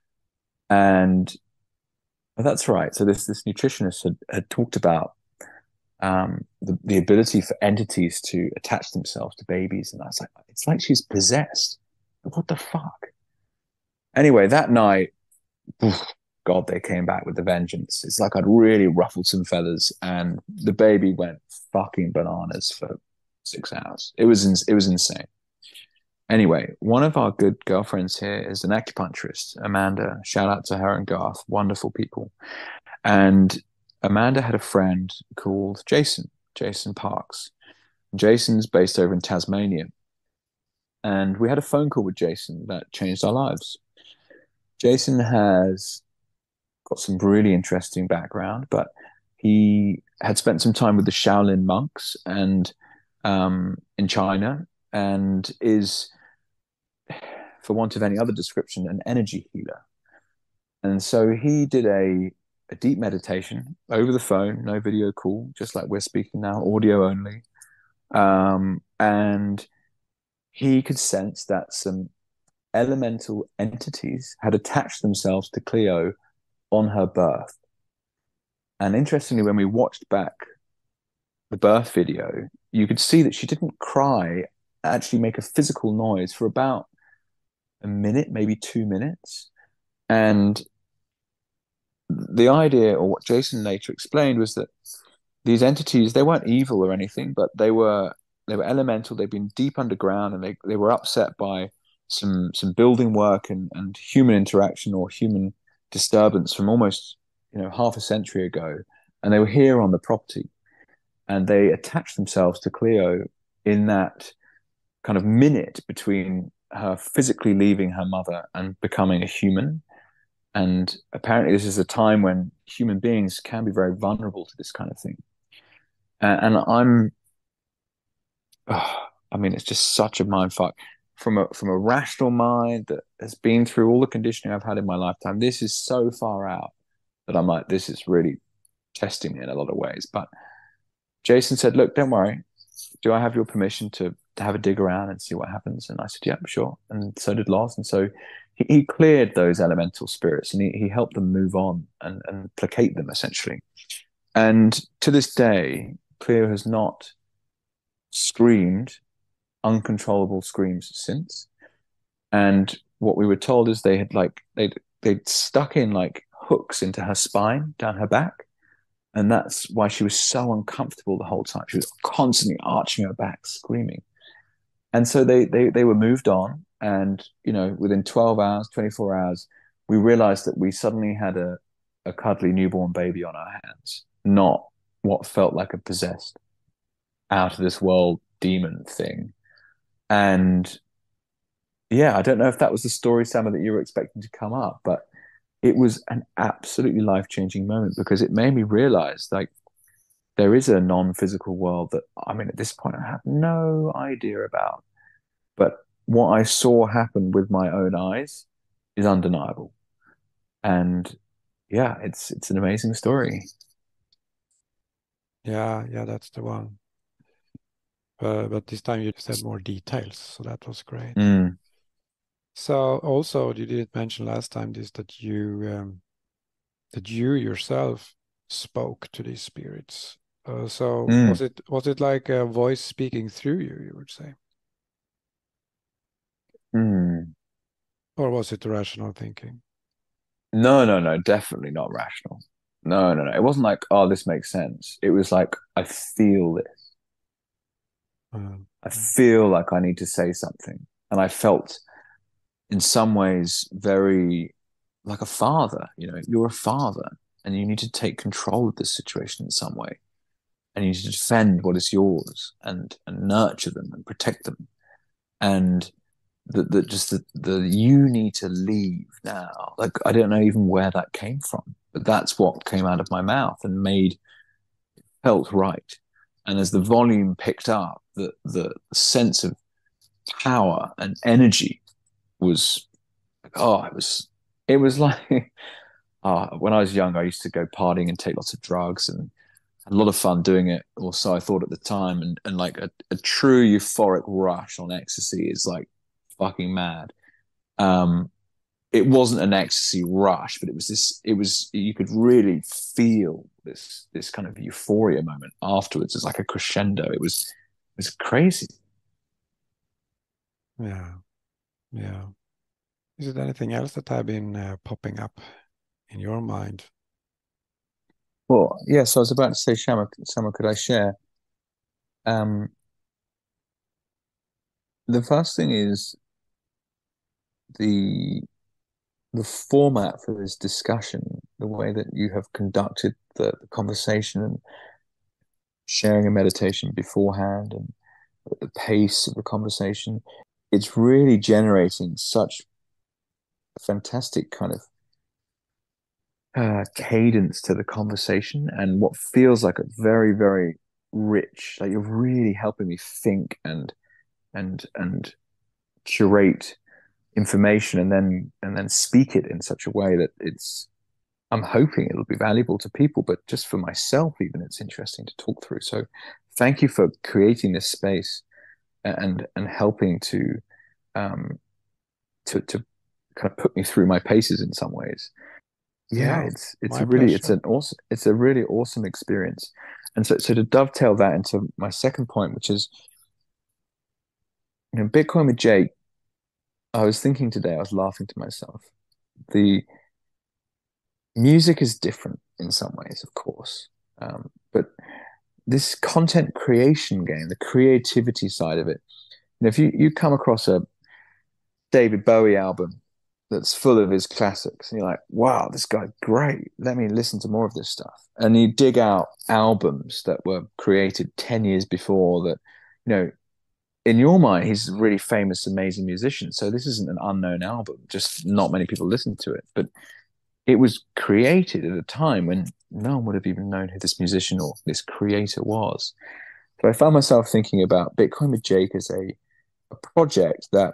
And that's right. So this this nutritionist had, had talked about um, the, the ability for entities to attach themselves to babies. And I was like, it's like she's possessed. What the fuck? Anyway, that night, oof, God, they came back with the vengeance. It's like I'd really ruffled some feathers, and the baby went fucking bananas for six hours. It was it was insane. Anyway, one of our good girlfriends here is an acupuncturist, Amanda. Shout out to her and Garth, wonderful people. And Amanda had a friend called Jason, Jason Parks. Jason's based over in Tasmania. And we had a phone call with Jason that changed our lives. Jason has got some really interesting background, but he had spent some time with the Shaolin monks and um, in China, and is, for want of any other description, an energy healer. And so he did a, a deep meditation over the phone, no video call, just like we're speaking now, audio only, Um, and he could sense that some elemental entities had attached themselves to Cleo on her birth. And interestingly, when we watched back the birth video, you could see that she didn't cry, actually make a physical noise for about a minute, maybe two minutes. And the idea, or what Jason later explained, was that these entities, they weren't evil or anything, but they were they were elemental. They'd been deep underground, and they, they were upset by some some building work and, and human interaction or human disturbance from almost, you know, half a century ago. And they were here on the property, and they attached themselves to Cleo in that kind of minute between her physically leaving her mother and becoming a human. And apparently, this is a time when human beings can be very vulnerable to this kind of thing. And, and I'm, oh, I mean, it's just such a mind fuck. From a from a rational mind that has been through all the conditioning I've had in my lifetime, this is so far out that I'm like, this is really testing me in a lot of ways. But Jason said, "Look, don't worry. Do I have your permission to, to have a dig around and see what happens?" And I said, "Yeah, sure." And so did Loz. And so he, he cleared those elemental spirits, and he, he helped them move on and, and placate them essentially. And to this day, Cleo has not screamed uncontrollable screams since. And what we were told is they had like they'd they'd stuck in like hooks into her spine down her back, and that's why she was so uncomfortable the whole time. She was constantly arching her back, screaming. And so they they they were moved on, and you know, within twelve hours, twenty-four hours, we realized that we suddenly had a a cuddly newborn baby on our hands, not what felt like a possessed, out of this world demon thing. And yeah, I don't know if that was the story, Sammer, that you were expecting to come up, but it was an absolutely life changing moment because it made me realize like there is a non physical world that, I mean, at this point, I have no idea about. But what I saw happen with my own eyes is undeniable. And yeah, it's it's an amazing story. Yeah, yeah, that's the one. Uh, but this time you said more details, so that was great. Mm, So also, you didn't mention last time this that you um, that you yourself spoke to these spirits. Uh, so was mm, it was it like a voice speaking through you, you would say, mm. or was it rational thinking? No, no, no, definitely not rational. No, no, no. It wasn't like, oh, this makes sense. It was like, I feel this. Um, I feel like I need to say something. And I felt in some ways very like a father. You know, you're a father and you need to take control of this situation in some way. And you need to defend what is yours and and nurture them and protect them. And that that just the, the you need to leave now. Like I don't know even where that came from, but that's what came out of my mouth and made felt right. And as the volume picked up, the the sense of power and energy was oh, it was it was like uh, when I was young, I used to go partying and take lots of drugs and had a lot of fun doing it. Or so I thought at the time. And and like a, a true euphoric rush on ecstasy is like fucking mad. Um, it wasn't an ecstasy rush, but it was this. It was you could really feel this this kind of euphoria moment afterwards. It's like a crescendo. It was it was crazy. yeah, yeah. Is it anything else that have been uh, popping up in your mind? Well, yes, yeah, so I was about to say, Shama, Shama, could I share? Um, the first thing is the the format for this discussion, the way that you have conducted the, the conversation and sharing a meditation beforehand and the pace of the conversation, it's really generating such a fantastic kind of uh, cadence to the conversation and what feels like a very, very rich, like you're really helping me think and and and curate information and then and then speak it in such a way that it's I'm hoping it'll be valuable to people, but just for myself, even it's interesting to talk through. So thank you for creating this space and and helping to um to to kind of put me through my paces in some ways. Yeah, Yeah, it's it's my a really it's pleasure. an awesome it's a really awesome experience. And so so to dovetail that into my second point, which is, you know, Bitcoin with Jake, I was thinking today, I was laughing to myself. The music is different in some ways, of course. Um, but this content creation game, the creativity side of it, you know, if you, you come across a David Bowie album that's full of his classics, and you're like, wow, this guy's great. Let me listen to more of this stuff. And you dig out albums that were created ten years before that, you know, in your mind, he's a really famous, amazing musician. So this isn't an unknown album, just not many people listen to it. But it was created at a time when no one would have even known who this musician or this creator was. So I found myself thinking about Bitcoin with Jake as a, a project that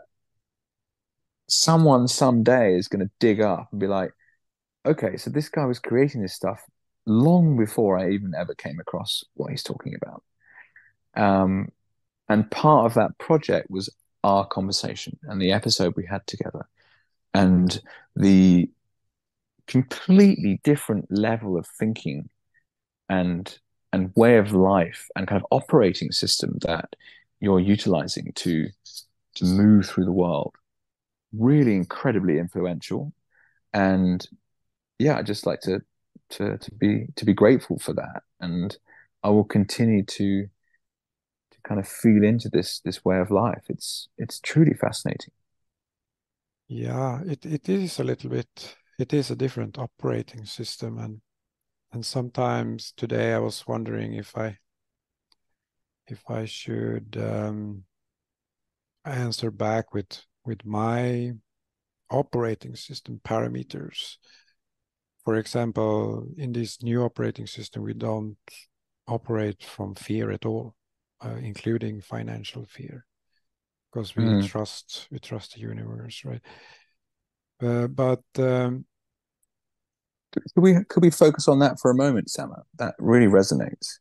someone someday is going to dig up and be like, okay, so this guy was creating this stuff long before I even ever came across what he's talking about. Um, and part of that project was our conversation and the episode we had together and the completely different level of thinking and and way of life and kind of operating system that you're utilizing to to move through the world. Really incredibly influential. And yeah, I just like to to to be to be grateful for that. And I will continue to to kind of feel into this this way of life. It's it's truly fascinating. Yeah, it, it is a little bit, it is a different operating system. And and sometimes today I was wondering if I if I should um, answer back with with my operating system parameters. For example, in this new operating system, we don't operate from fear at all, uh, including financial fear, because we Mm. trust we trust the universe, right? Uh, but um, Could we could we focus on that for a moment, Sama? That really resonates.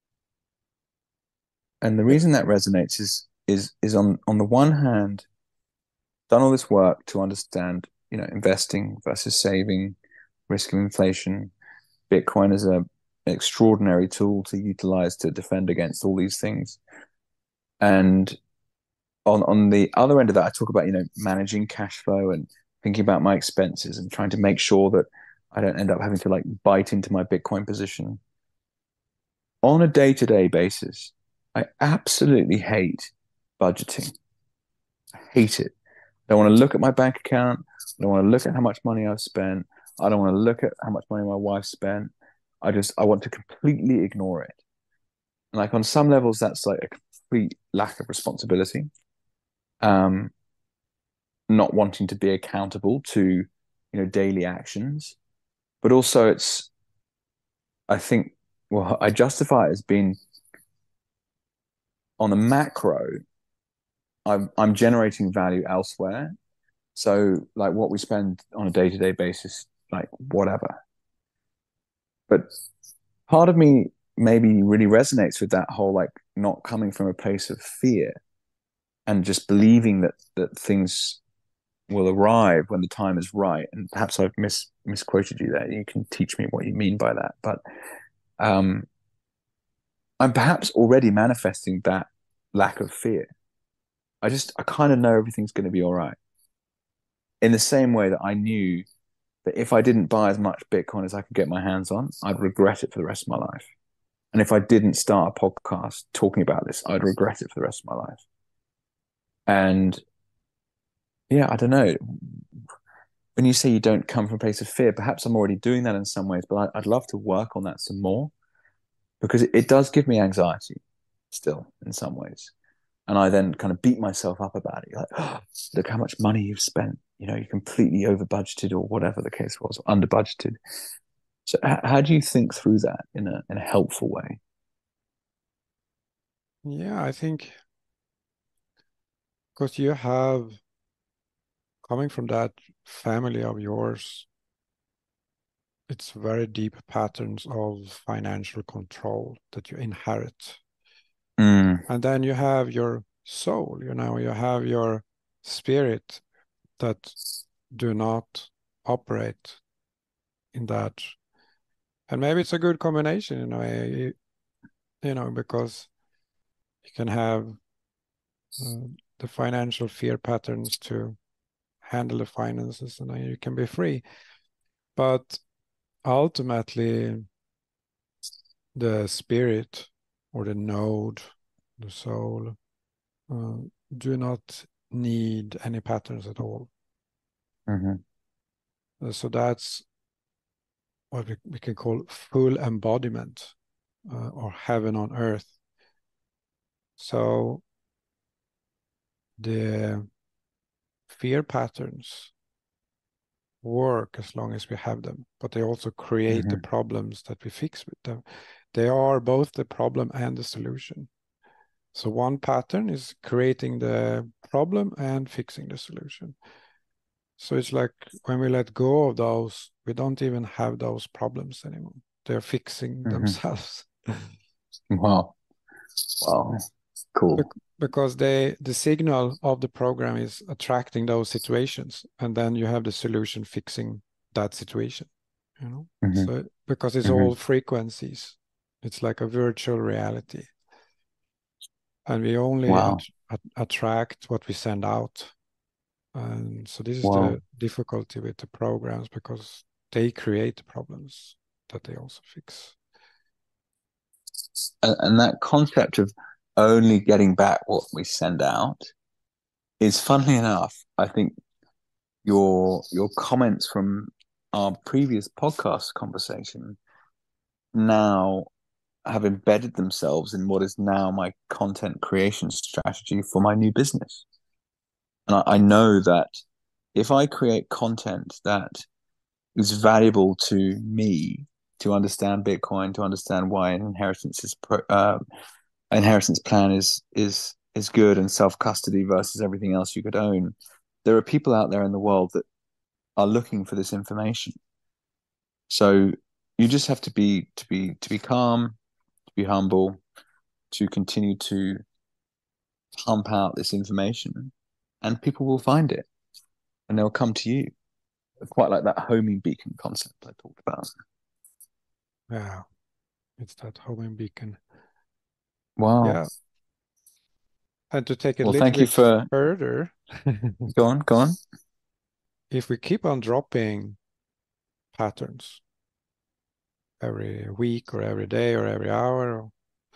And the yeah, reason that resonates is is is on on the one hand, done all this work to understand, you know, investing versus saving, risk of inflation. Bitcoin is a an extraordinary tool to utilize to defend against all these things. And on on the other end of that, I talk about, you know, managing cash flow and thinking about my expenses and trying to make sure that I don't end up having to like bite into my Bitcoin position on a day-to-day basis. I absolutely hate budgeting. I hate it. I don't want to look at my bank account. I don't want to look at how much money I've spent. I don't want to look at how much money my wife spent. I just I want to completely ignore it. And like on some levels, that's like a complete lack of responsibility. Um, not wanting to be accountable to, you know, daily actions. But also it's I think, well, I justify it as being on a macro, I'm I'm generating value elsewhere. So like what we spend on a day-to-day basis, like whatever. But part of me maybe really resonates with that whole like not coming from a place of fear and just believing that that things will arrive when the time is right. And perhaps I've mis misquoted you there. You can teach me what you mean by that. But um, I'm perhaps already manifesting that lack of fear. I just I kind of know everything's going to be all right. In the same way that I knew that if I didn't buy as much Bitcoin as I could get my hands on, I'd regret it for the rest of my life. And if I didn't start a podcast talking about this, I'd regret it for the rest of my life. And yeah, I don't know. When you say you don't come from a place of fear, perhaps I'm already doing that in some ways, but I, I'd love to work on that some more because it, it does give me anxiety still in some ways. And I then kind of beat myself up about it. Like, oh, look how much money you've spent. You know, you completely over budgeted or whatever the case was, or under budgeted. So h- how do you think through that in a in a helpful way? yeah, I think because you have coming from that family of yours, it's very deep patterns of financial control that you inherit. Mm. And then you have your soul, you know, you have your spirit that do not operate in that. And maybe it's a good combination, you know, you, you know, because you can have uh, the financial fear patterns to handle the finances, and then you can be free. But ultimately, the spirit or the node, the soul, uh, do not need any patterns at all. Mm-hmm. Uh, so that's what we, we can call full embodiment, uh, or heaven on earth. So the fear patterns work as long as we have them, but they also create Mm-hmm. the problems that we fix with them. They are both the problem and the solution. So one pattern is creating the problem and fixing the solution. So it's like when we let go of those, we don't even have those problems anymore. They're fixing Mm-hmm. themselves. Wow. Wow. Cool. Because they, the signal of the program is attracting those situations, and then you have the solution fixing that situation, you know. Mm-hmm. So because it's Mm-hmm. all frequencies, it's like a virtual reality, and we only Wow. at, at, attract what we send out. And so this is Wow. the difficulty with the programs, because they create the problems that they also fix. And, and that concept of only getting back what we send out is, funnily enough, I think your your comments from our previous podcast conversation now have embedded themselves in what is now my content creation strategy for my new business. And I, I know that if I create content that is valuable to me to understand Bitcoin, to understand why an inheritance is uh, inheritance plan is is is good, and self custody versus everything else you could own. There are people out there in the world that are looking for this information. So you just have to be to be to be calm, to be humble, to continue to pump out this information, and people will find it, and they'll come to you. Quite like that homing beacon concept I talked about. Yeah, it's that homing beacon. Wow. Yeah. And to take it a Well, little thank you bit for. further, Go on, go on. if we keep on dropping patterns every week or every day or every hour,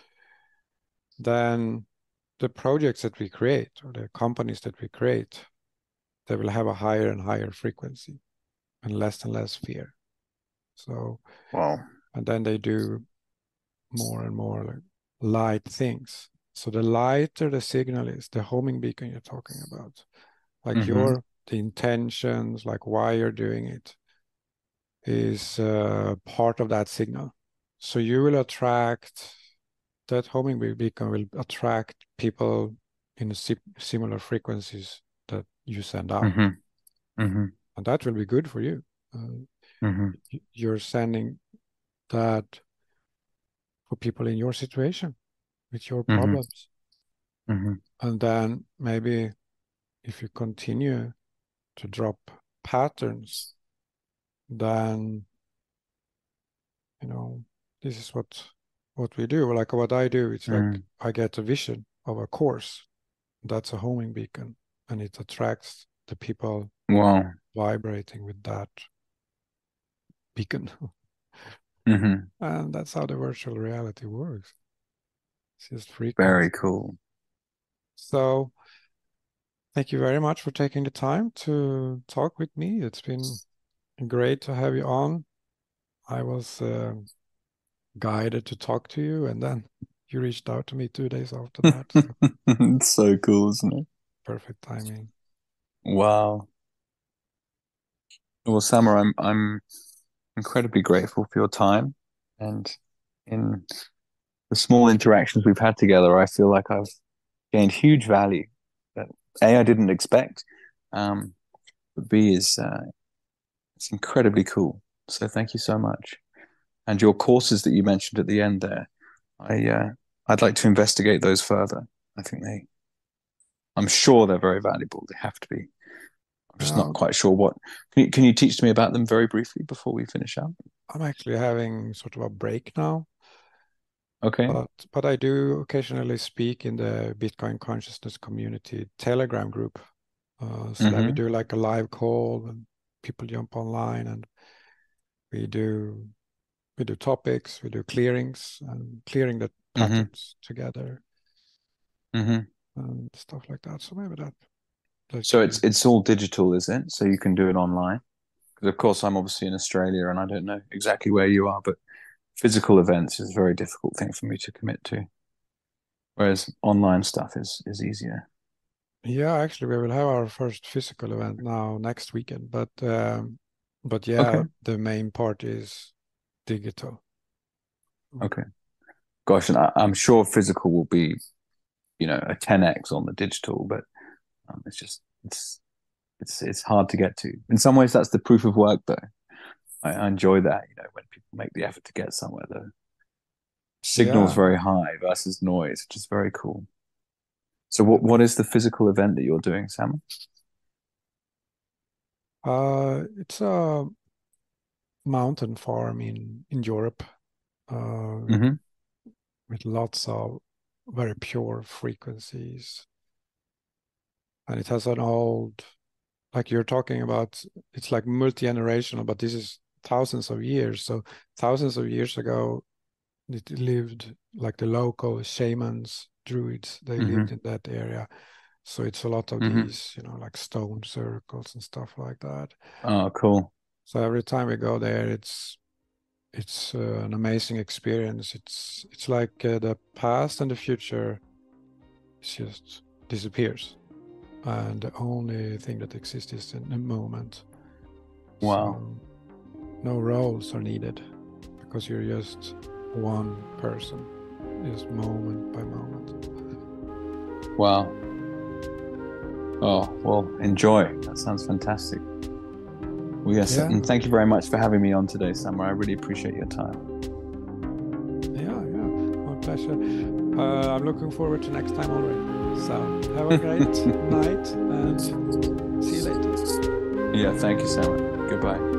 then the projects that we create or the companies that we create, they will have a higher and higher frequency and less and less fear. So, Wow. and then they do more and more like light things. So the lighter the signal is, the homing beacon you're talking about, like Mm-hmm. your, the intentions, like why you're doing it, is uh, part of that signal. So you will attract, that homing beacon will attract people in similar frequencies that you send out. Mm-hmm. Mm-hmm. And that will be good for you. Uh, Mm-hmm. you're sending that for people in your situation with your Mm-hmm. problems. Mm-hmm. And then maybe if you continue to drop patterns, then, you know, this is what what we do. Like what I do, it's like Mm. I get a vision of a course. That's a homing beacon, and it attracts the people Wow. vibrating with that beacon. Mm-hmm. And that's how the virtual reality works. It's just Very frequency. cool. So thank you very much for taking the time to talk with me. It's been great to have you on. I was uh, guided to talk to you, and then you reached out to me two days after that. So It's so cool, isn't it? perfect timing. Wow. Well, Samar, I'm I'm incredibly grateful for your time, and in the small interactions we've had together, I feel like I've gained huge value that A, I didn't expect, um, but B is uh, it's incredibly cool So thank you so much. And your courses that you mentioned at the end there, I uh, I'd like to investigate those further. I think they, I'm sure they're very valuable. They have to be. I'm just not Now, quite sure what. Can you, can you teach me about them very briefly before we finish up? I'm actually having sort of a break now, Okay. but but I do occasionally speak in the Bitcoin consciousness community Telegram group. Uh, so that we Mm-hmm. do like a live call and people jump online and we do we do topics, we do clearings and clearing the Mm-hmm. patterns together Mm-hmm. and stuff like that. So maybe that that So could be. it's it's all digital, is it? So you can do it online? Because of course I'm obviously in Australia and I don't know exactly where you are, but physical events is a very difficult thing for me to commit to. Whereas online stuff is is easier. Yeah, actually, we will have our first physical event now next weekend, but um, but yeah, Okay. the main part is digital. Okay. Gosh, and I, I'm sure physical will be, you know, a ten x on the digital, but um, it's just it's it's it's hard to get to. In some ways, that's the proof of work, though. I, I enjoy that, you know, when people make the effort to get somewhere. The signal's Yeah, very high versus noise, which is very cool. So, what and what is the physical event that you're doing, Sam? uh, it's a mountain farm in in Europe, uh, with Hmm. with lots of very pure frequencies, and it has an old, like you're talking about, it's like multi-generational, but this is thousands of years. So thousands of years ago, it lived like the local shamans, druids, they lived Hmm. in that area. So it's a lot of Hmm. these, you know, like stone circles and stuff like that. Oh, cool. So every time we go there, it's it's uh, an amazing experience. It's it's like uh, the past and the future just disappears, and the only thing that exists is in the moment. Wow. So no roles are needed because you're just one person, just moment by moment. Wow. Oh, well, enjoy. That sounds fantastic. Well, yes, Yeah, and thank you very much for having me on today, Samar. I really appreciate your time. yeah, yeah. My pleasure. Uh, I'm looking forward to next time already. So have a great night and see you later. Yeah, thank you, Samar. Goodbye.